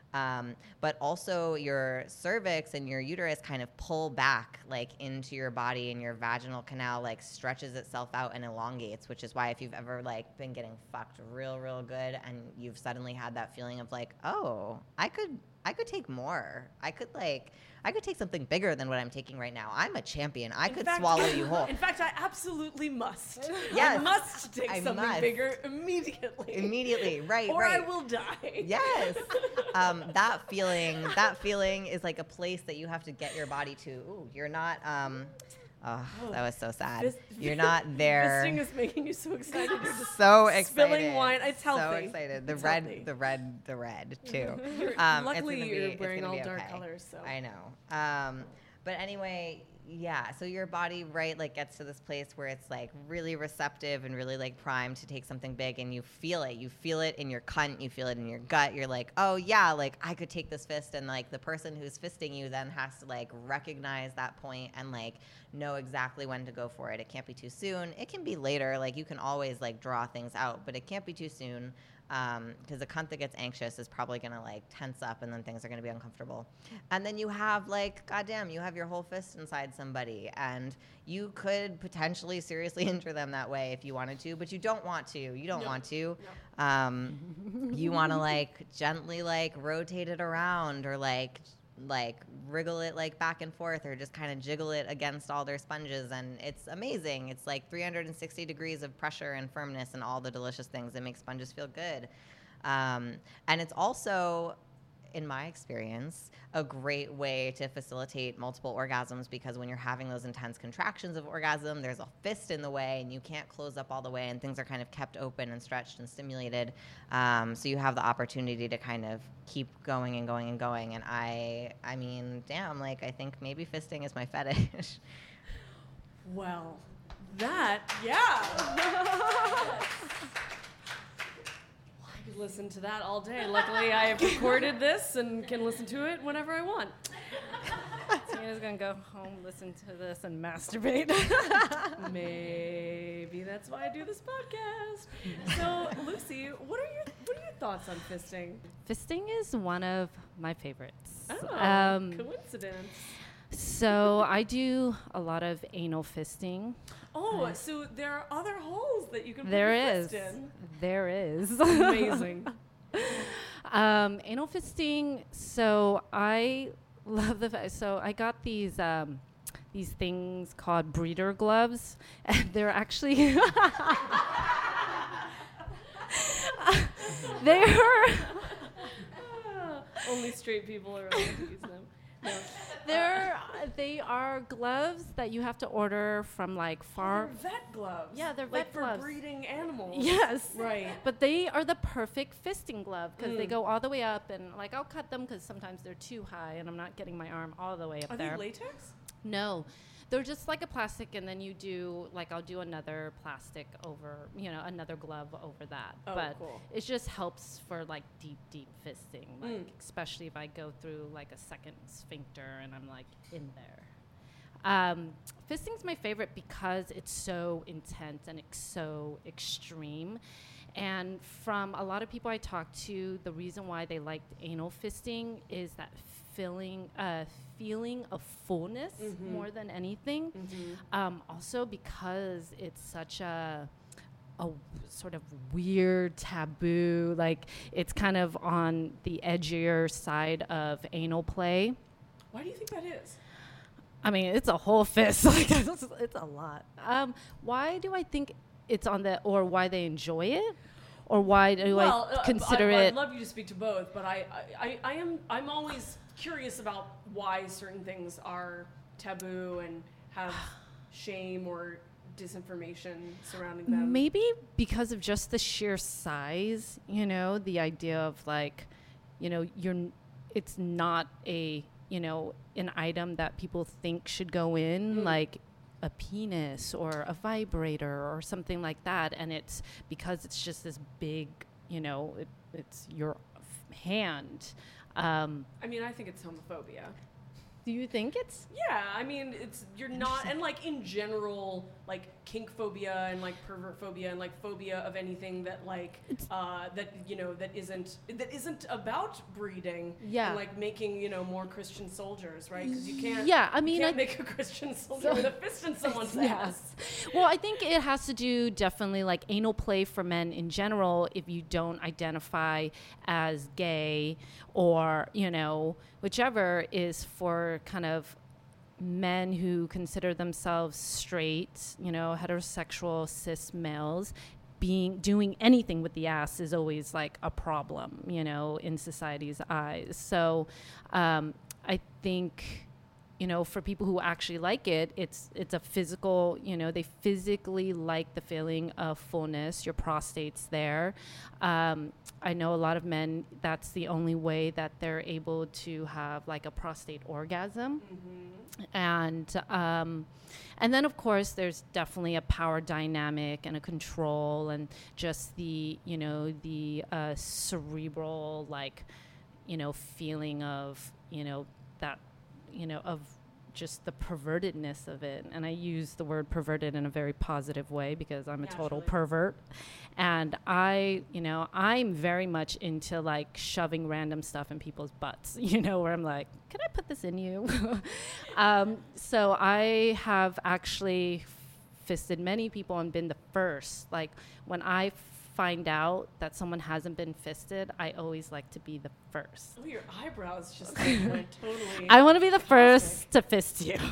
But also your cervix and your uterus kind of pull back like into your body, and your vaginal canal like stretches itself out and elongates, which is why if you've ever like been getting fucked real good and you've suddenly had that feeling of like, oh, I could take more. I could take something bigger than what I'm taking right now. I'm a champion. I could swallow you whole. In fact, I absolutely must. Yes. I must take something bigger immediately. Immediately, right, or right. I will die. Yes. That feeling is like a place that you have to get your body to. Ooh, you're not, that was so sad. You're not there. Fisting is making you so excited. You're just so excited. spilling wine. It's healthy. So excited. The red too. Luckily, you're wearing all dark colors. So I know. But anyway, yeah. So your body, right, like gets to this place where it's like really receptive and really like primed to take something big, and you feel it. You feel it in your cunt. You feel it in your gut. You're like, oh yeah, like I could take this fist, and like the person who's fisting you then has to like recognize that point and like know exactly when to go for it. It can't be too soon. It can be later. Like you can always like draw things out, but it can't be too soon. Because a cunt that gets anxious is probably going to like tense up, and then things are going to be uncomfortable. And then you have like, goddamn, you have your whole fist inside somebody, and you could potentially seriously injure them that way if you wanted to, but you don't want to. You don't want to. You want to like gently like rotate it around, or like wriggle it like back and forth, or just kind of jiggle it against all their sponges, and it's amazing. It's like 360 degrees of pressure and firmness and all the delicious things that make sponges feel good. And it's also, in my experience, a great way to facilitate multiple orgasms, because when you're having those intense contractions of orgasm, there's a fist in the way and you can't close up all the way, and things are kind of kept open and stretched and stimulated. So you have the opportunity to kind of keep going and going and going. And I mean, damn, like I think maybe fisting is my fetish. Well, yeah. I could listen to that all day. Luckily, I have recorded this and can listen to it whenever I want. Tina's gonna go home, listen to this, and masturbate. Maybe that's why I do this podcast. So, Lucy, what are your thoughts on fisting? Fisting is one of my favorites. Oh, coincidence. So I do a lot of anal fisting. Oh, so there are other holes that you can put There your is. fist in. There is. Amazing. Anal fisting. So I love so I got these things called breeder gloves, and they're actually they're only straight people are allowed to use them. No. They are gloves that you have to order from like far. They're vet gloves. Yeah, they're like vet for gloves. breeding animals. Yes. Right. But they are the perfect fisting glove, because they go all the way up, and like I'll cut them because sometimes they're too high and I'm not getting my arm all the way up there. Are they latex? No. They're just like a plastic, and then you do, like, I'll do another plastic over, another glove over that. Oh, but cool. it just helps for, like, deep fisting, like, especially if I go through, like, a second sphincter and I'm, like, in there. Fisting's my favorite because it's so intense and it's so extreme. And from a lot of people I talk to, the reason why they liked anal fisting is that feeling of fullness more than anything. Also because it's such a sort of weird taboo, like it's kind of on the edgier side of anal play. Why do you think that is? I mean, it's a whole fist. Like, it's a lot. Why do I think it's on or why they enjoy it? Or why do I consider it? I'd love you to speak to both, but I'm always curious about why certain things are taboo and have shame or disinformation surrounding them. Maybe because of just the sheer size, the idea of like, it's not an item that people think should go in, like a penis or a vibrator or something like that. And it's because it's just this big, it's your hand. I mean, I think it's homophobia. Do you think it's? Yeah, I mean, you're not, and like in general, like kink phobia and like pervert phobia and like phobia of anything that like that isn't about breeding. Yeah. And like making more Christian soldiers, right? Because you can't. Yeah, I mean, you can't make a Christian soldier with a fist in someone's ass. Well, I think it has to do definitely like anal play for men in general. If you don't identify as gay or whichever, is for kind of men who consider themselves straight, heterosexual cis males, doing anything with the ass is always like a problem, in society's eyes. So I think, for people who actually like it, it's a physical, they physically like the feeling of fullness. Your prostate's there. I know a lot of men, that's the only way that they're able to have like a prostate orgasm. And then of course there's definitely a power dynamic and a control and just the cerebral feeling of that of just the pervertedness of it. And I use the word perverted in a very positive way because I'm a total pervert. And I'm very much into like shoving random stuff in people's butts, where I'm like, can I put this in you? So I have actually fisted many people and been the first. Like when I find out that someone hasn't been fisted, I always like to be the first. Oh, your eyebrows just went totally. I want to be the first to fist you.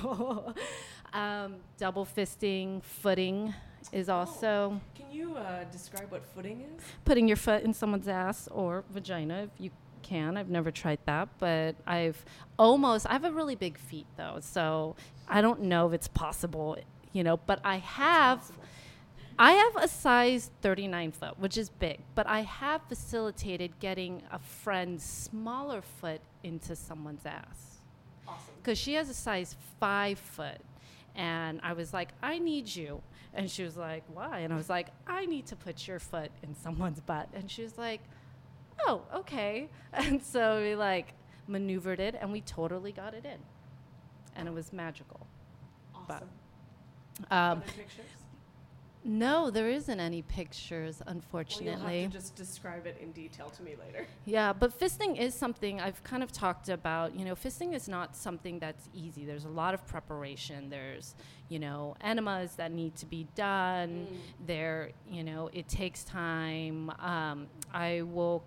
Double fisting, footing is also. Can you describe what footing is? Putting your foot in someone's ass or vagina, if you can. I've never tried that, but I have a really big feet though, so I don't know if it's possible, but I have a size 39 foot, which is big, but I have facilitated getting a friend's smaller foot into someone's ass. Awesome. Because she has a size 5 foot. And I was like, I need you. And she was like, why? And I was like, I need to put your foot in someone's butt. And she was like, oh, okay. And so we like maneuvered it and we totally got it in. And it was magical. Awesome. But, Are there pictures? no, there isn't any pictures, unfortunately. Well, you'll have to just describe it in detail to me later. Yeah, but fisting is something I've kind of talked about. Fisting is not something that's easy. There's a lot of preparation. There's, enemas that need to be done. There, it takes time. I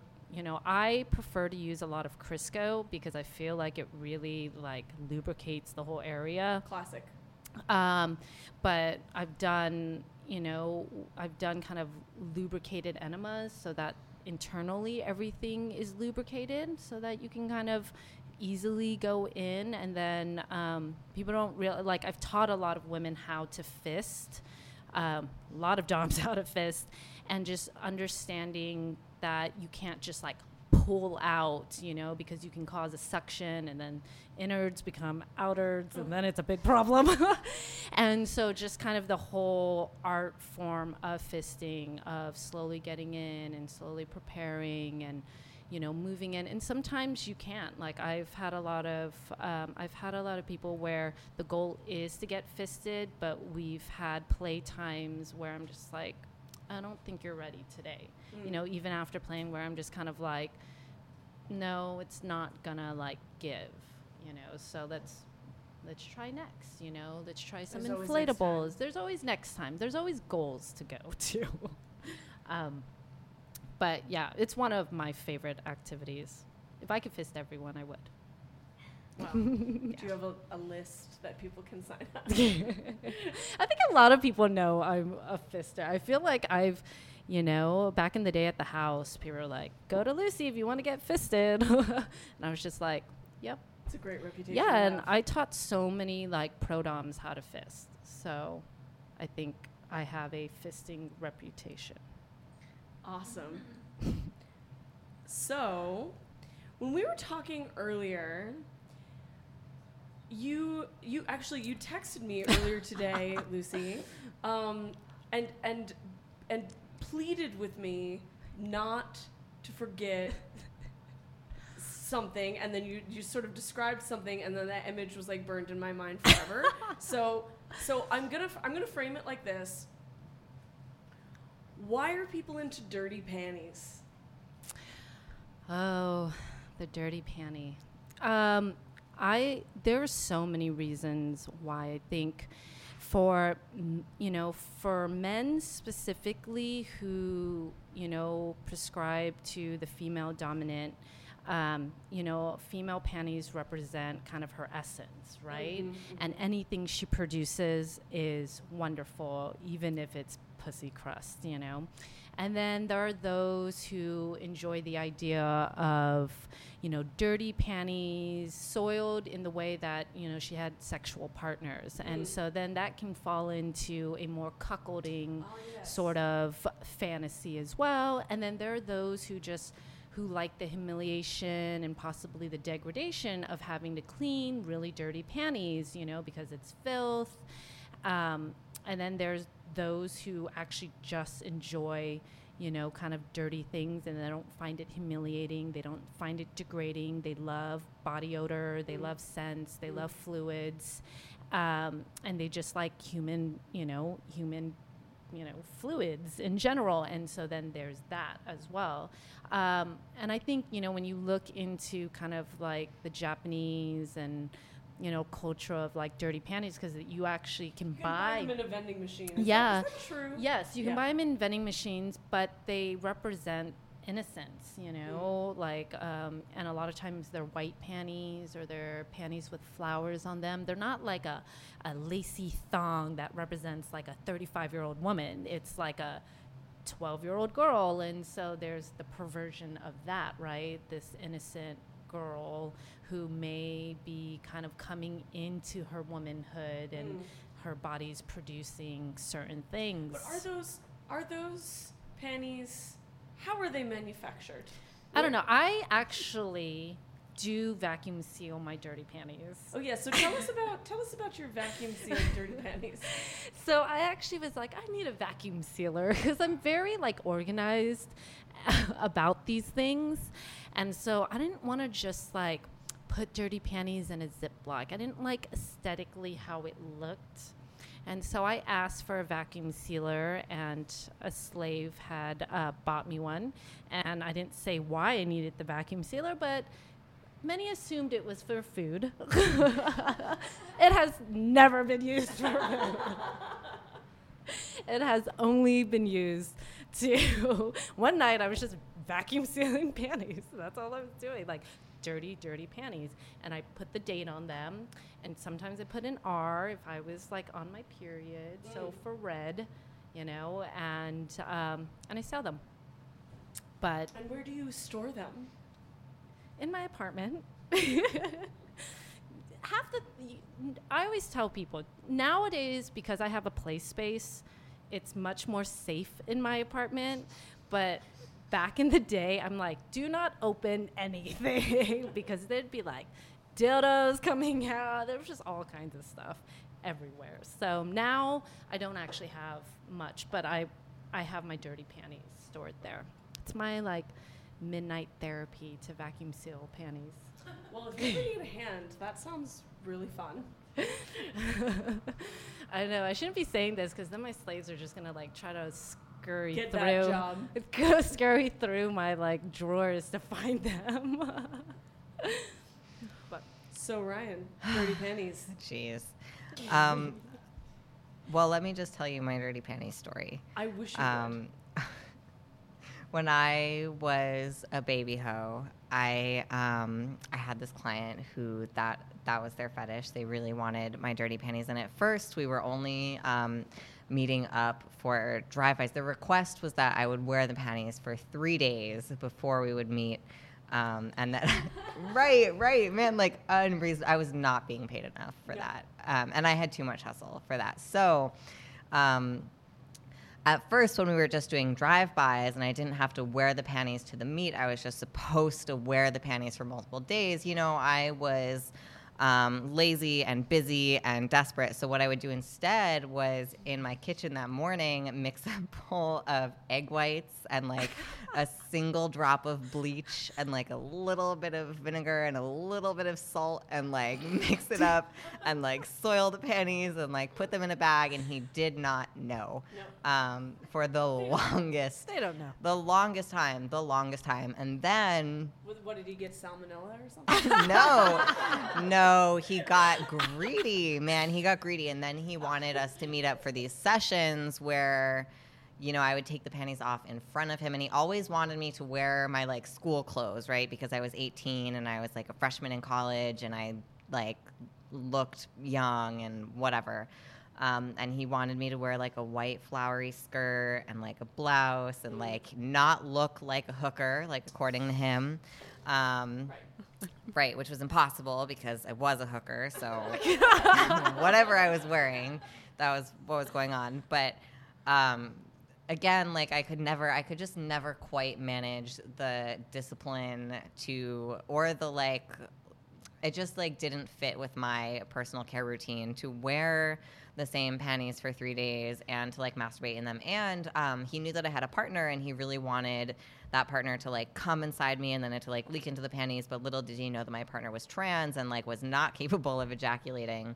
prefer to use a lot of Crisco because I feel like it really lubricates the whole area. Classic. But I've done kind of lubricated enemas so that internally everything is lubricated so that you can kind of easily go in. And then people don't really, I've taught a lot of women how to fist, a lot of doms how to fist, and just understanding that you can't just pull out, because you can cause a suction and then innards become outards and then it's a big problem. And so just kind of the whole art form of fisting, of slowly getting in and slowly preparing and, moving in. And sometimes you can't. I've had a lot of people where the goal is to get fisted, but we've had play times where I'm just like, I don't think you're ready today. Even after playing where I'm just kind of like, no, it's not gonna give, so let's try next, let's try some inflatables. There's always next time. There's always goals to go to. But yeah, it's one of my favorite activities. If I could fist everyone, I would. Wow. Do you have a list that people can sign up? I think a lot of people know I'm a fister. I feel like I've, back in the day at the house, people were like, go to Lucy if you want to get fisted. And I was just like, yep. It's a great reputation. Yeah, and I taught so many pro-doms how to fist. So I think I have a fisting reputation. Awesome. So when we were talking earlier, you texted me earlier today, Lucy, and pleaded with me not to forget something, and then you sort of described something, and then that image was like burned in my mind forever. so I'm gonna frame it like this. Why are people into dirty panties? Oh, the dirty panty. There are so many reasons why I think for men specifically who, prescribe to the female dominant, female panties represent kind of her essence, right? Mm-hmm. And anything she produces is wonderful, even if it's pussy crust, And then there are those who enjoy the idea of, dirty panties, soiled in the way that, she had sexual partners. Mm. And so then that can fall into a more cuckolding sort of fantasy as well. And then there are those who like the humiliation and possibly the degradation of having to clean really dirty panties, because it's filth. And then there's those who actually just enjoy, kind of dirty things, and they don't find it humiliating. They don't find it degrading. They love body odor. They love scents. They love fluids. And they just like human fluids in general. And so then there's that as well. And I think, when you look into kind of like the Japanese and, culture of like dirty panties, because you actually can buy them in a vending machine. Is that true? Yes, you can buy them in vending machines, but they represent innocence, like, and a lot of times they're white panties or they're panties with flowers on them. They're not like a lacy thong that represents like a 35-year-old woman. It's like a 12-year-old girl. And so there's the perversion of that, right? This innocent girl who may be kind of coming into her womanhood and her body's producing certain things. But are those panties, how are they manufactured? I don't know. I actually do vacuum seal my dirty panties. Oh yeah, so tell us about your vacuum sealed dirty panties. So I actually was like, I need a vacuum sealer because I'm very like organized about these things. And so I didn't want to just like put dirty panties in a Ziploc. I didn't like aesthetically how it looked. And so I asked for a vacuum sealer, and a slave had bought me one. And I didn't say why I needed the vacuum sealer, but many assumed it was for food. It has never been used for food. It has only been used to... One night I was just vacuum sealing panties. That's all I was doing, like dirty panties. And I put the date on them. And sometimes I put an R if I was like on my period. So for red, and I sell them. And where do you store them? In my apartment. I always tell people nowadays, because I have a play space, it's much more safe in my apartment. But back in the day, I'm like, do not open anything because there'd be like dildos coming out. There was just all kinds of stuff everywhere. So now I don't actually have much, but I have my dirty panties stored there. It's my like midnight therapy to vacuum seal panties. Well, if you need a hand, that sounds really fun. I know. I shouldn't be saying this because then my slaves are just gonna like try to scurry Get through. That job. Go scurry through my like drawers to find them. But so Ryan, dirty panties. Jeez. Well, let me just tell you my dirty panties story. I wish you would. When I was a baby hoe, I had this client who that was their fetish. They really wanted my dirty panties. And at first, we were only meeting up for drive-bys. The request was that I would wear the panties for 3 days before we would meet. And that, right, man, like unreasonable. I was not being paid enough for that. And I had too much hustle for that. So, at first, when we were just doing drive-bys and I didn't have to wear the panties to the meet, I was just supposed to wear the panties for multiple days. I was lazy and busy and desperate. So what I would do instead was in my kitchen that morning, mix a bowl of egg whites and like a single drop of bleach and like a little bit of vinegar and a little bit of salt and like mix it up and like soil the panties and like put them in a bag. And he did not know for the longest. They don't know. The longest time. And then... What did he get, salmonella or something? No, he got greedy, man. He got greedy. And then he wanted us to meet up for these sessions where, you know, I would take the panties off in front of him. And he always wanted me to wear my, like, school clothes, right? Because I was 18 and I was, like, a freshman in college and I, like, looked young and whatever. And he wanted me to wear, like, a white flowery skirt and, like, a blouse and, like, not look like a hooker, like, according to him. Right, which was impossible because I was a hooker, so whatever I was wearing, that was what was going on. But again, like I could just never quite manage the discipline or the like, it just like didn't fit with my personal care routine to wear the same panties for 3 days and to like masturbate in them. And he knew that I had a partner and he really wanted that partner to like come inside me and then it to like leak into the panties. But little did he know that my partner was trans and like was not capable of ejaculating.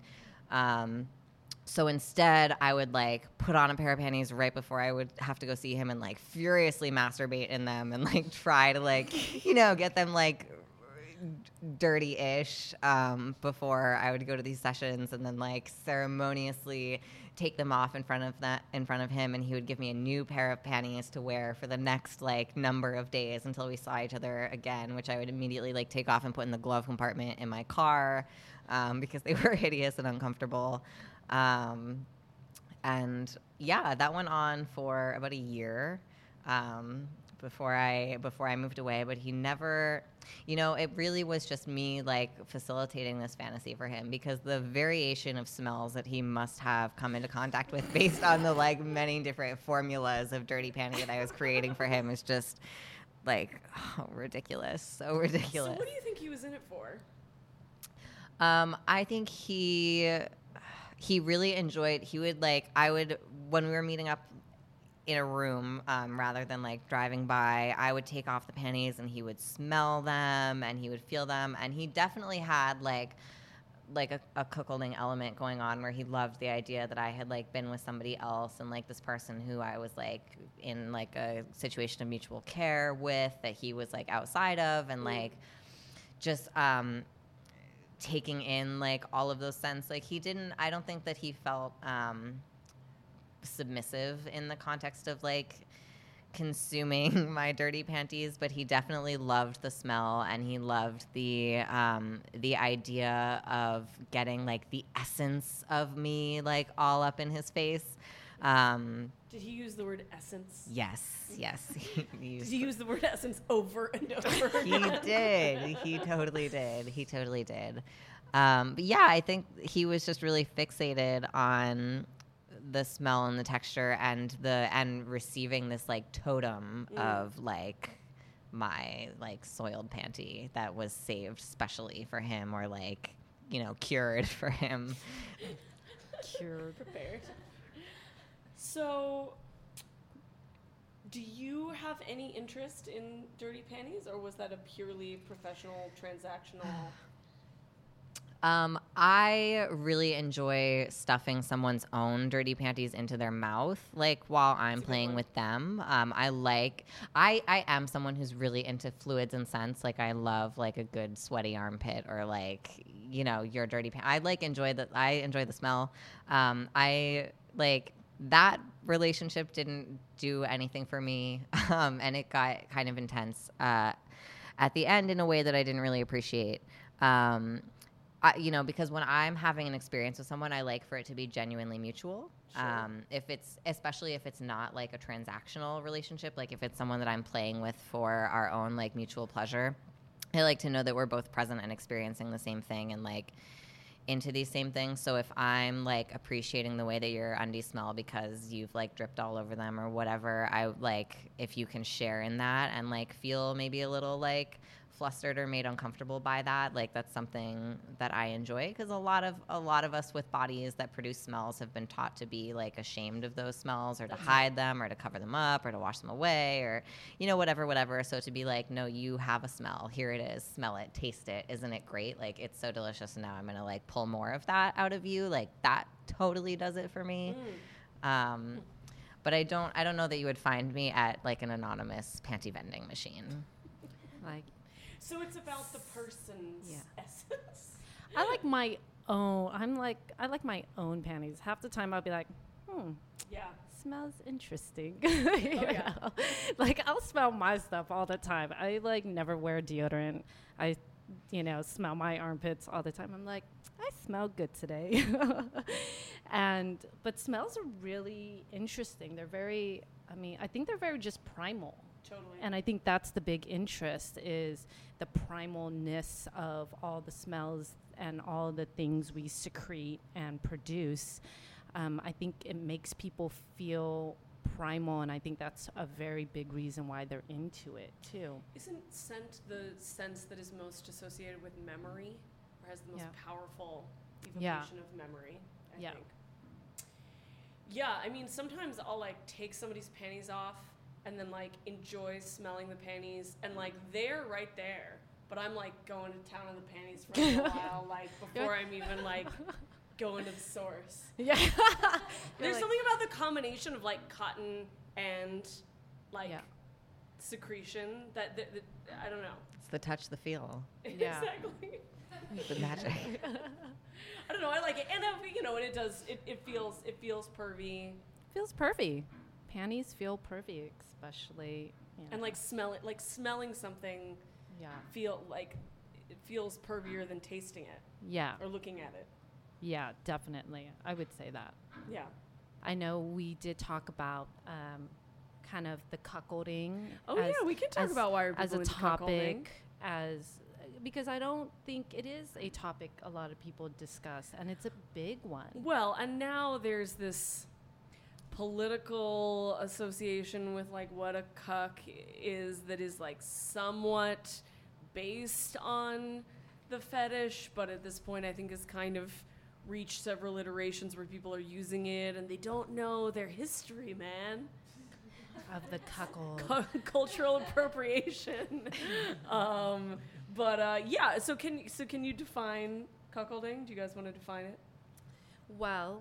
So instead I would like put on a pair of panties right before I would have to go see him and like furiously masturbate in them and like try to like, you know, get them like dirty-ish before I would go to these sessions and then like ceremoniously take them off in front of him, and he would give me a new pair of panties to wear for the next like number of days until we saw each other again, which I would immediately like take off and put in the glove compartment in my car because they were hideous and uncomfortable. And yeah, that went on for about a year before I moved away. But he never, you know, it really was just me like facilitating this fantasy for him, because the variation of smells that he must have come into contact with based on the like many different formulas of dirty panty that I was creating for him is just like ridiculous. So ridiculous. So what do you think he was in it for? I think he really enjoyed, when we were meeting up in a room, rather than like driving by, I would take off the panties and he would smell them and he would feel them. And he definitely had like a cuckolding element going on, where he loved the idea that I had like been with somebody else and like this person who I was like in like a situation of mutual care with, that he was like outside of, and like just taking in like all of those scents. Like I don't think that he felt submissive in the context of like consuming my dirty panties, but he definitely loved the smell, and he loved the idea of getting like the essence of me like all up in his face. Did he use the word essence? Yes. Did he use the word essence over and over again? He totally did. But yeah, I think he was just really fixated on the smell and the texture and receiving this like totem of like my like soiled panty that was saved specially for him, or like, you know, cured for him. Prepared. So, do you have any interest in dirty panties, or was that a purely professional, transactional? I really enjoy stuffing someone's own dirty panties into their mouth, like while I'm playing with them. I am someone who's really into fluids and scents. Like I love like a good sweaty armpit, or like, you know, your dirty pants. I enjoy the smell. I like that relationship didn't do anything for me. And it got kind of intense, at the end in a way that I didn't really appreciate. You know, because when I'm having an experience with someone, I like for it to be genuinely mutual. Sure. Especially if it's not like a transactional relationship, like if it's someone that I'm playing with for our own like mutual pleasure, I like to know that we're both present and experiencing the same thing and like into these same things. So if I'm like appreciating the way that your undies smell because you've like dripped all over them or whatever, I like if you can share in that and like feel maybe a little like flustered or made uncomfortable by that. Like, that's something that I enjoy, because a lot of us with bodies that produce smells have been taught to be like ashamed of those smells, or to hide them, or to cover them up, or to wash them away, or whatever. So to be like, no, you have a smell, here it is, smell it, taste it, isn't it great? Like, it's so delicious, and now I'm gonna like pull more of that out of you. Like, that totally does it for me. But I don't know that you would find me at like an anonymous panty vending machine. Like, So it's about the person's essence. I like my own. I like my own panties. Half the time I'll be like, Yeah. smells interesting. yeah. know? Like, I'll smell my stuff all the time. I like never wear deodorant. I, smell my armpits all the time. I'm like, I smell good today. But smells are really interesting. They're very, I think they're very just primal. Totally. And I think that's the big interest, is the primalness of all the smells and all the things we secrete and produce. I think it makes people feel primal, and I think that's a very big reason why they're into it too. Isn't scent the sense that is most associated with memory, or has the most powerful evocation of memory, I think? Yeah, sometimes I'll like take somebody's panties off and then like enjoy smelling the panties, and like they're right there, but I'm like going to town on the panties for a while, like before I'm even like going to the source. Yeah. There's something about the combination of like cotton and like secretion that I don't know. It's the touch, the feel, Yeah. Exactly. the magic. I don't know. I like it, and and it does. It feels pervy. Feels pervy. Panties feel pervy, especially. And like smelling something. Yeah. It feels pervier than tasting it. Yeah. Or looking at it. Yeah, definitely. I would say that. Yeah. I know we did talk about kind of the cuckolding. Oh yeah, we can talk about why as a into topic, cuckolding. Because I don't think it is a topic a lot of people discuss, and it's a big one. Well, and now there's this political association with like what a cuck is, that is like somewhat based on the fetish, but at this point I think has kind of reached several iterations where people are using it and they don't know their history, man. Of the cuckold. Cultural appropriation. Yeah, so can you define cuckolding? Do you guys want to define it? Well,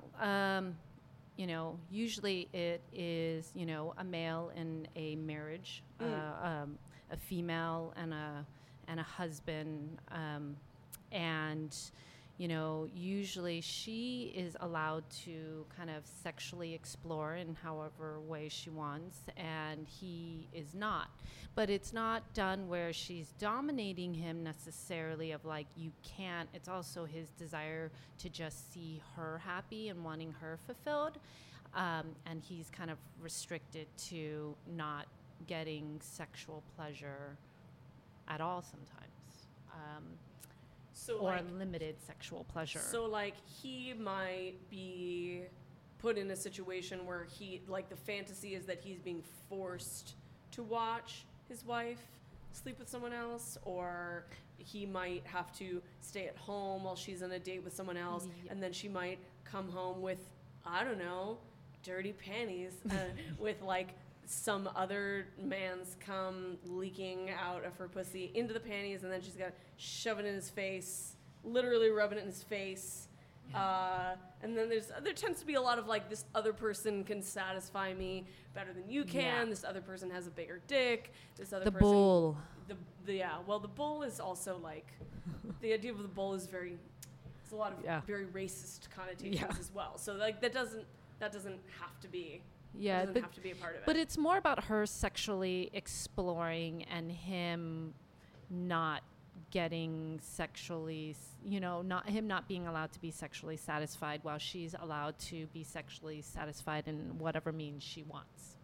usually it is, a male in a marriage, a female and a husband, and usually she is allowed to kind of sexually explore in however way she wants, and he is not. But it's not done where she's dominating him necessarily, of like, you can't. It's also his desire to just see her happy and wanting her fulfilled. And he's kind of restricted to not getting sexual pleasure at all sometimes. Or limited sexual pleasure. So like he might be put in a situation where he, like, the fantasy is that he's being forced to watch his wife sleep with someone else, or he might have to stay at home while she's on a date with someone else, and then she might come home with, I don't know, dirty panties with like some other man's cum leaking out of her pussy into the panties, and then she's got to shove it in his face, literally rubbing it in his face. And then there tends to be a lot of like, this other person can satisfy me better than you can. Yeah. This other person has a bigger dick. This other The person, bull. Well, the bull is also like, the idea of the bull is it's a lot of very racist connotations as well. So like that doesn't have to be. Yeah, doesn't have to be a part of it. But it's more about her sexually exploring and him not getting sexually, not being allowed to be sexually satisfied, while she's allowed to be sexually satisfied in whatever means she wants.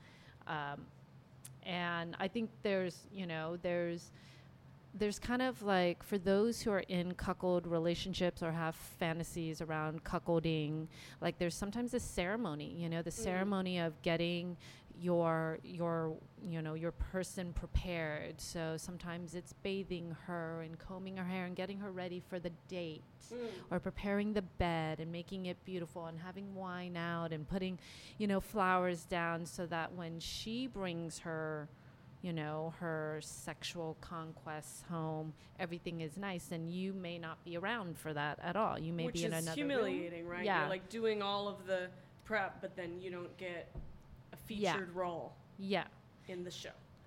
And I think there's kind of like, for those who are in cuckold relationships or have fantasies around cuckolding, like there's sometimes a ceremony, the ceremony of getting your your person prepared. So sometimes it's bathing her and combing her hair and getting her ready for the date, or preparing the bed and making it beautiful and having wine out and putting flowers down, so that when she brings her her sexual conquests home, everything is nice, and you may not be around for that at all. You may be in another humiliating, room. right? Yeah. You're like doing all of the prep, but then you don't get a featured role in the show.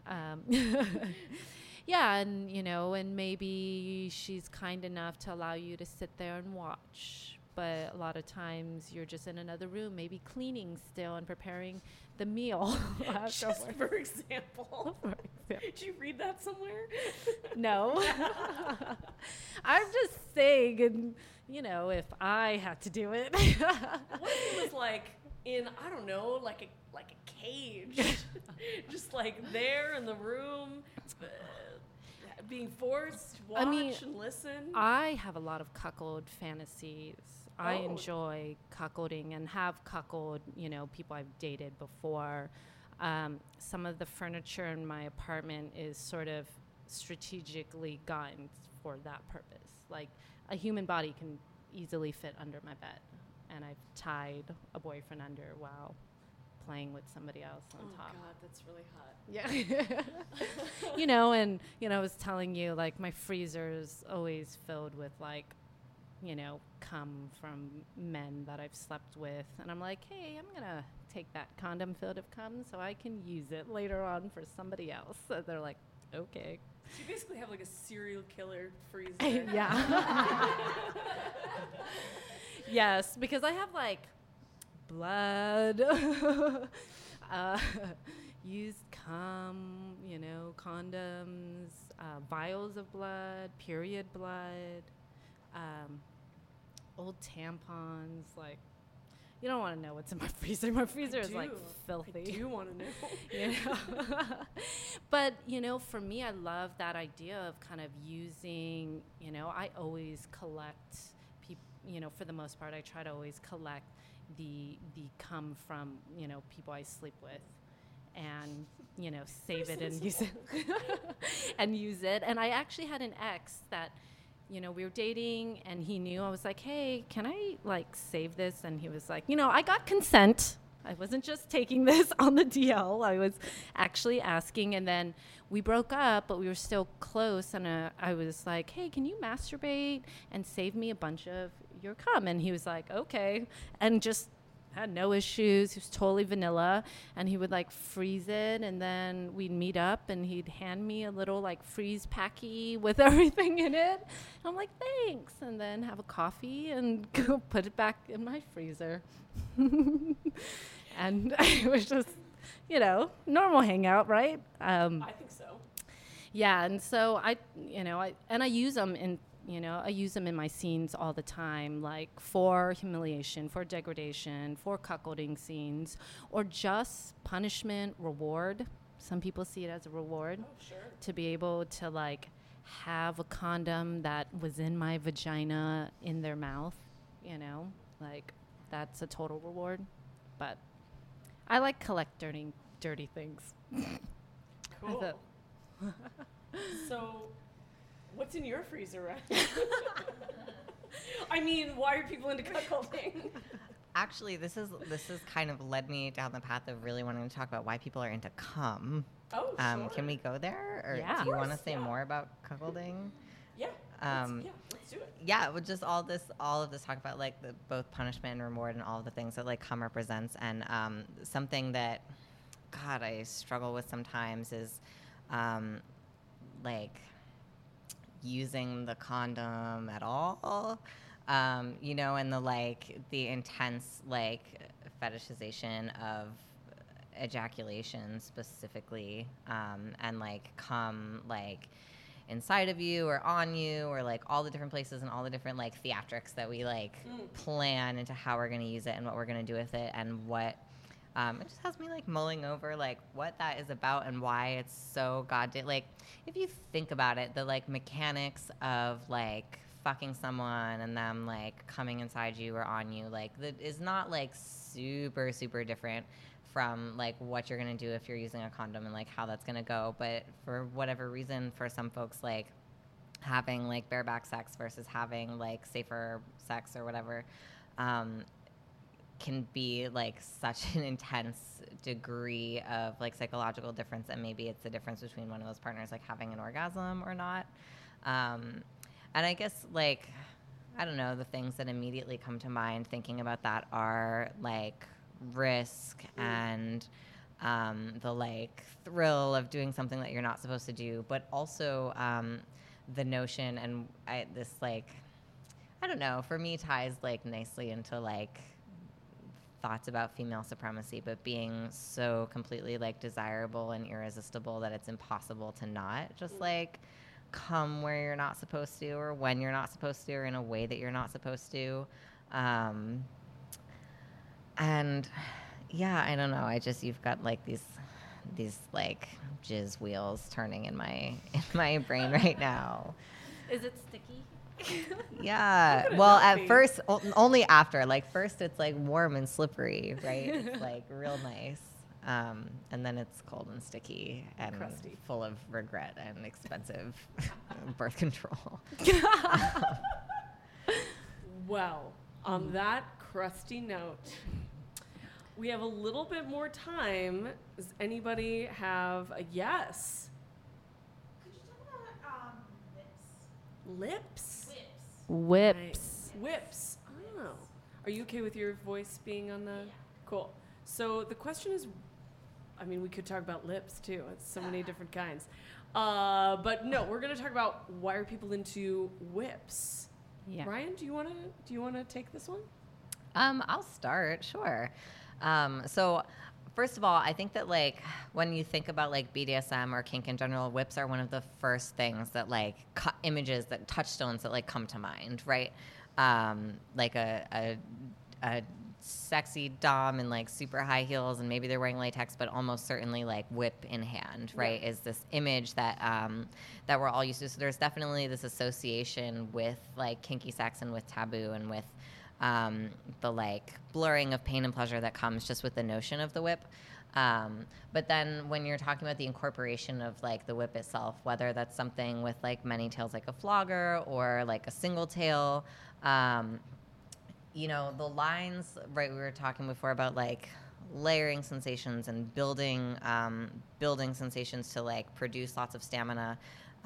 Yeah, and and maybe she's kind enough to allow you to sit there and watch. But a lot of times you're just in another room, maybe cleaning still and preparing the meal. Just for example. Did you read that somewhere? No. I'm just saying, and if I had to do it. What if it was like in, I don't know, like a cage, just like there in the room, being forced to watch and listen? I have a lot of cuckold fantasies. I enjoy cuckolding and have cuckold, people I've dated before. Some of the furniture in my apartment is sort of strategically gotten for that purpose. Like, a human body can easily fit under my bed, and I've tied a boyfriend under while playing with somebody else on top. Oh God, that's really hot. Yeah. And I was telling you, like, my freezer is always filled with, like, cum from men that I've slept with. And I'm like, hey, I'm going to take that condom filled of cum so I can use it later on for somebody else. So they're like, okay. So you basically have like a serial killer freezer. Yeah. Yes, because I have like blood, used cum, condoms, vials of blood, period blood, old tampons. Like, you don't want to know what's in my freezer. My freezer is like filthy. I do want to know. But, for me, I love that idea of kind of using, I always collect people, for the most part, I try to always collect the cum from, people I sleep with, and, save it and use it. And use it. And I actually had an ex that, we were dating, and he knew. I was like, hey, can I, like, save this? And he was like, I got consent. I wasn't just taking this on the DL. I was actually asking. And then we broke up, but we were still close. And I was like, hey, can you masturbate and save me a bunch of your cum? And he was like, okay. And just had no issues. He was totally vanilla. And he would, like, freeze it, and then we'd meet up, and he'd hand me a little, like, freeze packy with everything in it. And I'm like, thanks. And then have a coffee and go put it back in my freezer. And it was just, normal hangout, right? I think so. Yeah, and so I use them in, I use them in my scenes all the time, like for humiliation, for degradation, for cuckolding scenes, or just punishment, reward. Some people see it as a reward. Oh, sure. To be able to, like, have a condom that was in my vagina in their mouth, like, that's a total reward. But I like collect dirty things. Cool. So, what's in your freezer, right? I mean, why are people into cuckolding? Actually, this is kind of led me down the path of really wanting to talk about why people are into cum. Oh, sure. Can we go there, or Yeah. do you want to say more about cuckolding? Yeah. Let's do it. Yeah, with just all of this talk about, like, the both punishment and reward and all of the things that, like, cum represents, and something that, God, I struggle with sometimes is, like, using the condom at all, and the intense, like, fetishization of ejaculation specifically, and, like, cum, like, inside of you or on you, or, like, all the different places and all the different, like, theatrics that we, like, plan into how we're going to use it and what we're going to do with it, and what it just has me, like, mulling over, like, what that is about and why it's so goddamn, like, if you think about it, the, like, mechanics of, like, fucking someone and them, like, coming inside you or on you, like, that is not, like, super, super different from like what you're going to do if you're using a condom and like how that's going to go. But for whatever reason, for some folks, like having like bareback sex versus having like safer sex or whatever, can be like such an intense degree of like psychological difference, and maybe it's the difference between one of those partners like having an orgasm or not. And I guess like, I don't know, the things that immediately come to mind thinking about that are like risk and the like thrill of doing something that you're not supposed to do, but also the notion, and this like, I don't know, for me ties like nicely into like thoughts about female supremacy, but being so completely like desirable and irresistible that it's impossible to not just like come where you're not supposed to, or when you're not supposed to, or in a way that you're not supposed to. And yeah, I don't know. You've got like these like jizz wheels turning in my brain right now. Is it sticky? Yeah. Well, at first, only after. Like first, it's like warm and slippery, right? It's like real nice. And then it's cold and sticky and crusty, full of regret and expensive birth control. Well, on that crusty note, we have a little bit more time. Does anybody have a yes? Could you talk about Lips? Whips. Nice. Whips. Oh. Are you okay with your voice being on the? Yeah. Cool. So the question is, I mean, we could talk about lips too. It's so many different kinds. But no, we're going to talk about why are people into whips. Yeah. Ryan, do you want to take this one? I'll start. Sure. So first of all, I think that like when you think about like BDSM or kink in general, whips are one of the first things that like images, that touchstones that like come to mind, right? Like a sexy dom in like super high heels, and maybe they're wearing latex, but almost certainly like whip in hand, right? Yeah. Is this image that that we're all used to. So there's definitely this association with like kinky sex and with taboo and with the like blurring of pain and pleasure that comes just with the notion of the whip. But then when you're talking about the incorporation of like the whip itself, whether that's something with like many tails like a flogger or like a single tail, you know, the lines, right, we were talking before about like layering sensations and building sensations to like produce lots of stamina.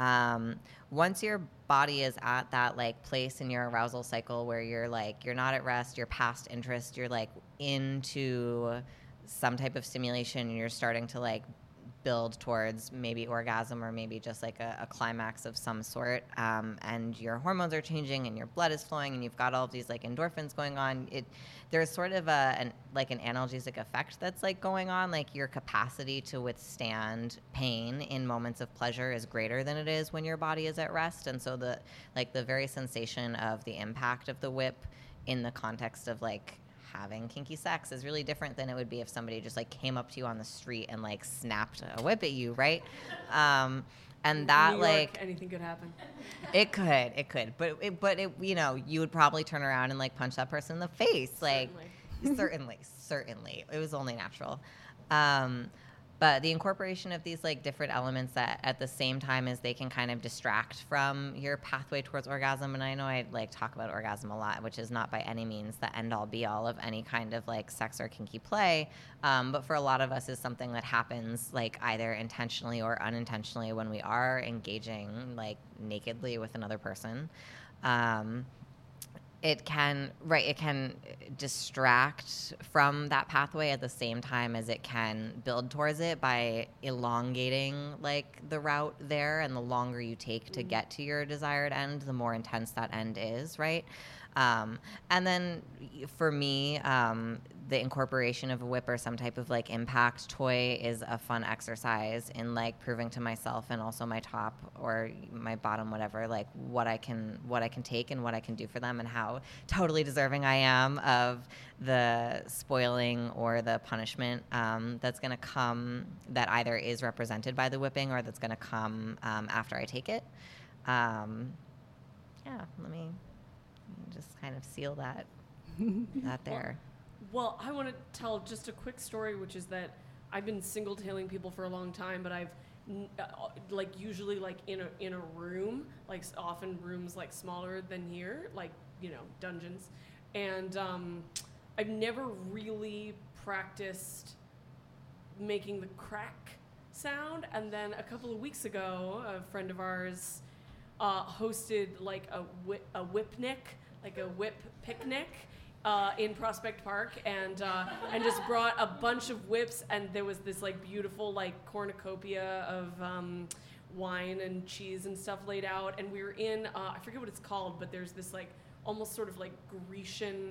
Once your body is at that like place in your arousal cycle where you're like, you're not at rest, you're past interest, you're like into some type of stimulation, and you're starting to like build towards maybe orgasm or maybe just like a climax of some sort, and your hormones are changing and your blood is flowing and you've got all of these like endorphins going on, there's sort of an analgesic effect that's like going on. Like your capacity to withstand pain in moments of pleasure is greater than it is when your body is at rest. And so the very sensation of the impact of the whip in the context of like having kinky sex is really different than it would be if somebody just like came up to you on the street and like snapped a whip at you, right? And that New York, like anything could happen. It could, but it, you know, you would probably turn around and like punch that person in the face, like certainly, it was only natural. But the incorporation of these like different elements that at the same time as they can kind of distract from your pathway towards orgasm. And I know I like talk about orgasm a lot, which is not by any means the end all be all of any kind of like sex or kinky play. But for a lot of us is something that happens like either intentionally or unintentionally when we are engaging like nakedly with another person. It can distract from that pathway at the same time as it can build towards it by elongating like the route there, and the longer you take to get to your desired end, the more intense that end is, right? And then for me, the incorporation of a whip or some type of like impact toy is a fun exercise in like proving to myself and also my top or my bottom, whatever, like what I can take and what I can do for them, and how totally deserving I am of the spoiling or the punishment that's going to come, that either is represented by the whipping or that's going to come after I take it. Let me just kind of seal that there. Well, I want to tell just a quick story, which is that I've been single-tailing people for a long time, but I've usually in a room, often rooms smaller than here, dungeons, and I've never really practiced making the crack sound. And then a couple of weeks ago, a friend of ours hosted a whipnick, a whip picnic in Prospect Park, and just brought a bunch of whips, and there was this beautiful cornucopia of wine and cheese and stuff laid out, and we were in I forget what it's called, but there's this almost sort of Grecian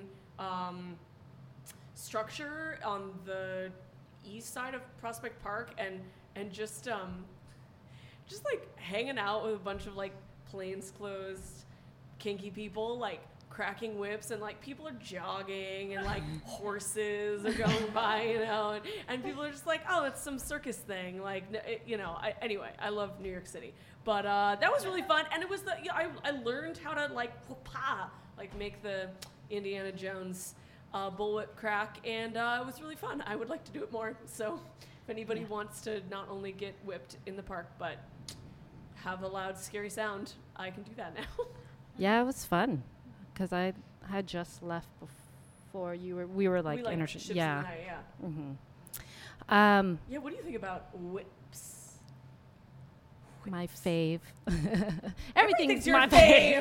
structure on the east side of Prospect Park, and just hanging out with a bunch of plainclothes kinky people cracking whips, and people are jogging, and horses are going by, and people are just oh, it's some circus thing, anyway, I love New York City, but that was really fun, and it was I learned how to make the Indiana Jones bullwhip crack, and it was really fun. I would like to do it more, so if anybody wants to not only get whipped in the park but have a loud scary sound, I can do that now. Yeah, it was fun. Because I had just left before we were ships yeah. in the night, yeah. Mm-hmm. Yeah, what do you think about whips? My fave. Everything's your my fave.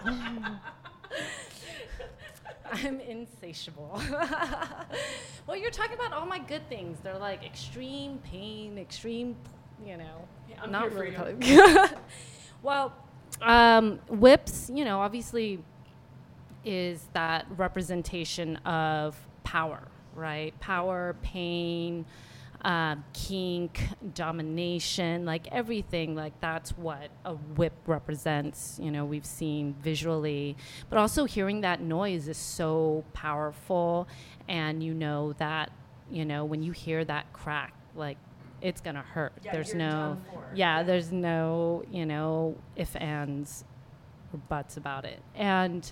I'm insatiable. Well, you're talking about all my good things. They're extreme pain, extreme, Yeah, I'm not here for really. you. Well, whips, obviously is that representation of power, right? Power, pain, kink, domination, everything, that's what a whip represents. We've seen visually, but also hearing that noise is so powerful, and that, when you hear that crack, it's gonna hurt. Yeah, there's you're no, done for. there's no, if, ands, or buts about it. And,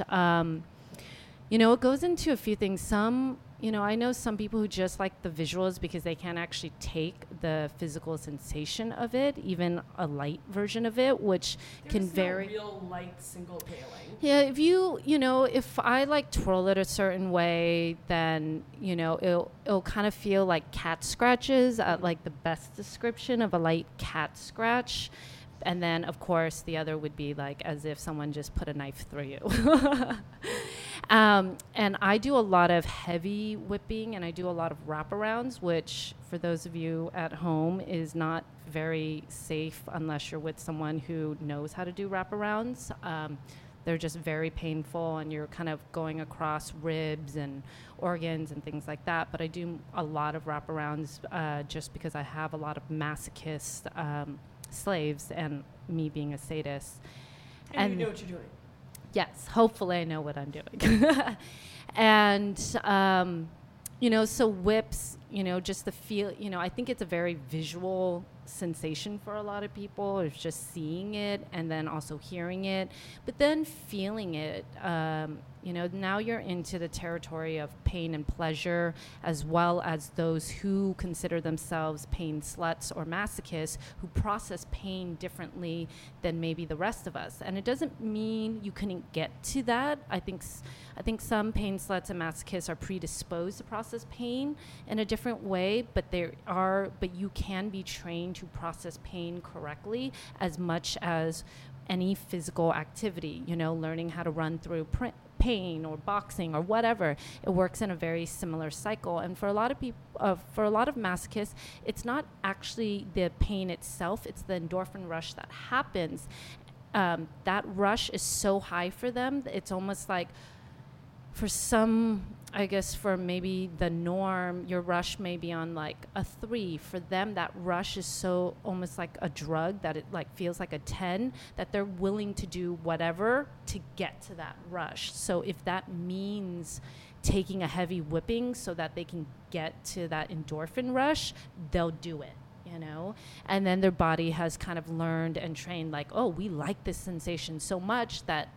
it goes into a few things. Some, I know some people who just like the visuals because they can't actually take the physical sensation of it, even a light version of it, which can vary. There's no real light single paling. Yeah, if if I twirl it a certain way, then, it'll kind of feel like cat scratches, the best description of a light cat scratch. And then, of course, the other would be as if someone just put a knife through you. And I do a lot of heavy whipping, and I do a lot of wraparounds, which, for those of you at home, is not very safe unless you're with someone who knows how to do wraparounds. They're just very painful, and you're kind of going across ribs and organs and things like that. But I do a lot of wraparounds just because I have a lot of masochist slaves, and me being a sadist. And you know what you're doing. Yes, hopefully I know what I'm doing. And, so whips, just the feel, I think it's a very visual sensation for a lot of people. It's just seeing it and then also hearing it, but then feeling it. Now you're into the territory of pain and pleasure, as well as those who consider themselves pain sluts or masochists, who process pain differently than maybe the rest of us. And it doesn't mean you couldn't get to that. I think some pain sluts and masochists are predisposed to process pain in a different way, but you can be trained to process pain correctly as much as any physical activity, learning how to run through pain or boxing or whatever. It works in a very similar cycle. And for a lot of people, for a lot of masochists, it's not actually the pain itself, it's the endorphin rush that happens. That rush is so high for them, it's almost like, for some, I guess for maybe the norm, your rush may be on a 3. For them, that rush is so almost like a drug that it feels like a 10, that they're willing to do whatever to get to that rush. So if that means taking a heavy whipping so that they can get to that endorphin rush, they'll do it. And then their body has kind of learned and trained oh, we like this sensation so much that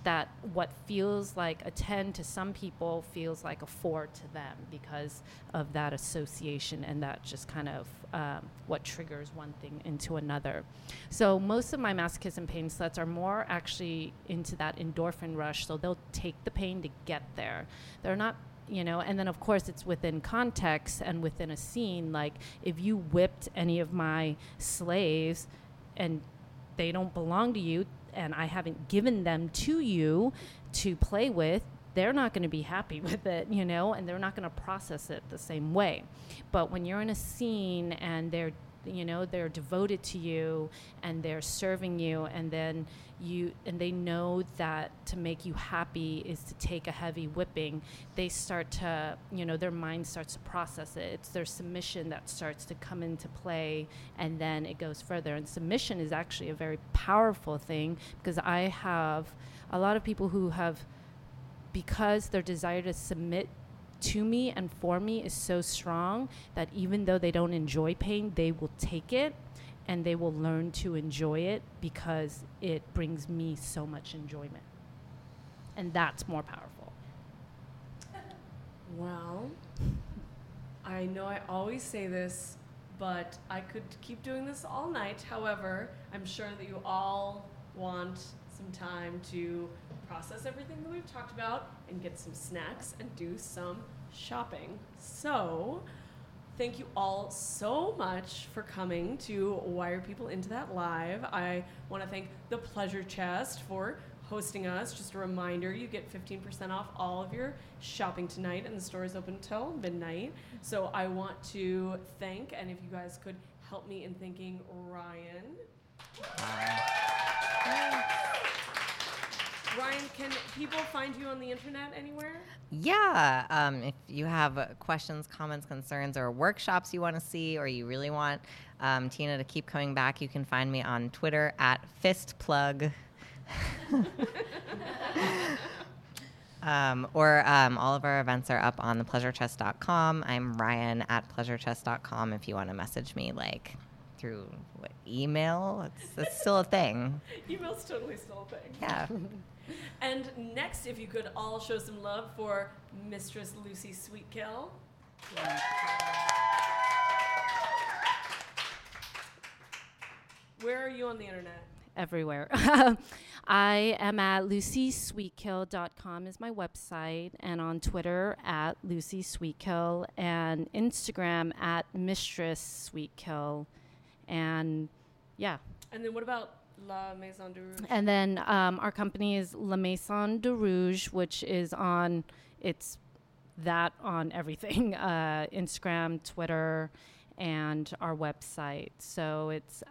that what feels like a 10 to some people feels like a 4 to them because of that association and that just kind of what triggers one thing into another. So most of my masochism pain sluts are more actually into that endorphin rush, so they'll take the pain to get there. They're not, you know, and then of course it's within context and within a scene. Like if you whipped any of my slaves and they don't belong to you, and I haven't given them to you to play with, they're not going to be happy with it, you know, and they're not going to process it the same way. But when you're in a scene and they're, you know, they're devoted to you and they're serving you, and then and they know that to make you happy is to take a heavy whipping, they start to, you know, their mind starts to process it. It's their submission that starts to come into play, and then it goes further. And submission is actually a very powerful thing, because I have a lot of people who have, because their desire to submit to me and for me is so strong that even though they don't enjoy pain, they will take it and they will learn to enjoy it because it brings me so much enjoyment. And that's more powerful. Well, I know I always say this, but I could keep doing this all night. However, I'm sure that you all want some time to process everything that we've talked about and get some snacks and do some shopping. So, thank you all so much for coming to Wire People Into That Live. I want to thank the Pleasure Chest for hosting us. Just a reminder, you get 15% off all of your shopping tonight, and the store is open until midnight. So I want to thank, and if you guys could help me in thanking Ryan. Ryan, can people find you on the internet anywhere? Yeah. If you have questions, comments, concerns, or workshops you want to see, or you really want Tina to keep coming back, you can find me on Twitter at fistplug. Or all of our events are up on thepleasurechest.com. I'm Ryan at pleasurechest.com if you want to message me, like, through email. It's still a thing. Email's totally still a thing. Yeah. And next, if you could all show some love for Mistress Lucy Sweetkill. Where are you on the internet? Everywhere. I am at lucysweetkill.com is my website, and on Twitter at lucysweetkill, and Instagram at Mistress Sweetkill, and yeah. And then what about La Maison de Rouge? And then our company is La Maison de Rouge, which is on, it's that on everything, Instagram, Twitter, and our website. So it's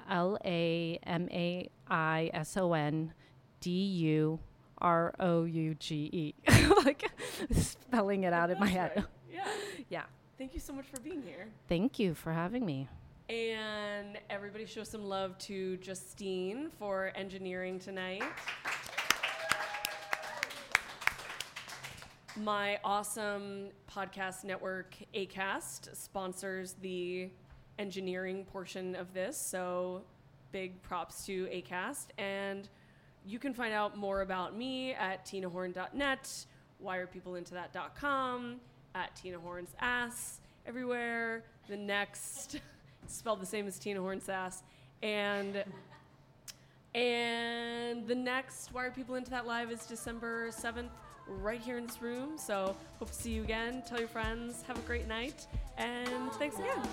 LAMAISONDUROUGE. Like spelling it out in my head. Right. Yeah. Yeah. Thank you so much for being here. Thank you for having me. And everybody show some love to Justine for engineering tonight. My awesome podcast network, Acast, sponsors the engineering portion of this, so big props to Acast. And you can find out more about me at tinahorn.net, wirepeopleintoThat.com, at Tina Horn's ass, everywhere. The next... spelled the same as Tina Horn Sass. And the next Wire People Into That Live is December 7th, right here in this room. So hope to see you again. Tell your friends. Have a great night. And thanks again.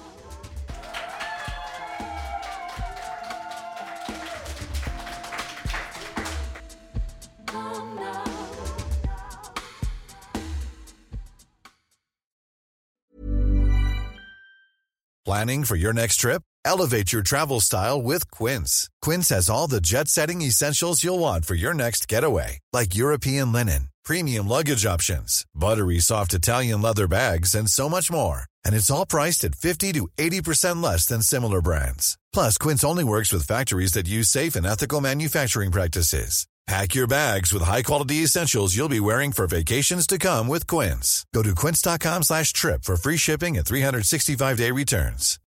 Planning for your next trip? Elevate your travel style with Quince. Quince has all the jet-setting essentials you'll want for your next getaway, like European linen, premium luggage options, buttery soft Italian leather bags, and so much more. And it's all priced at 50 to 80% less than similar brands. Plus, Quince only works with factories that use safe and ethical manufacturing practices. Pack your bags with high-quality essentials you'll be wearing for vacations to come with Quince. Go to quince.com/trip for free shipping and 365-day returns.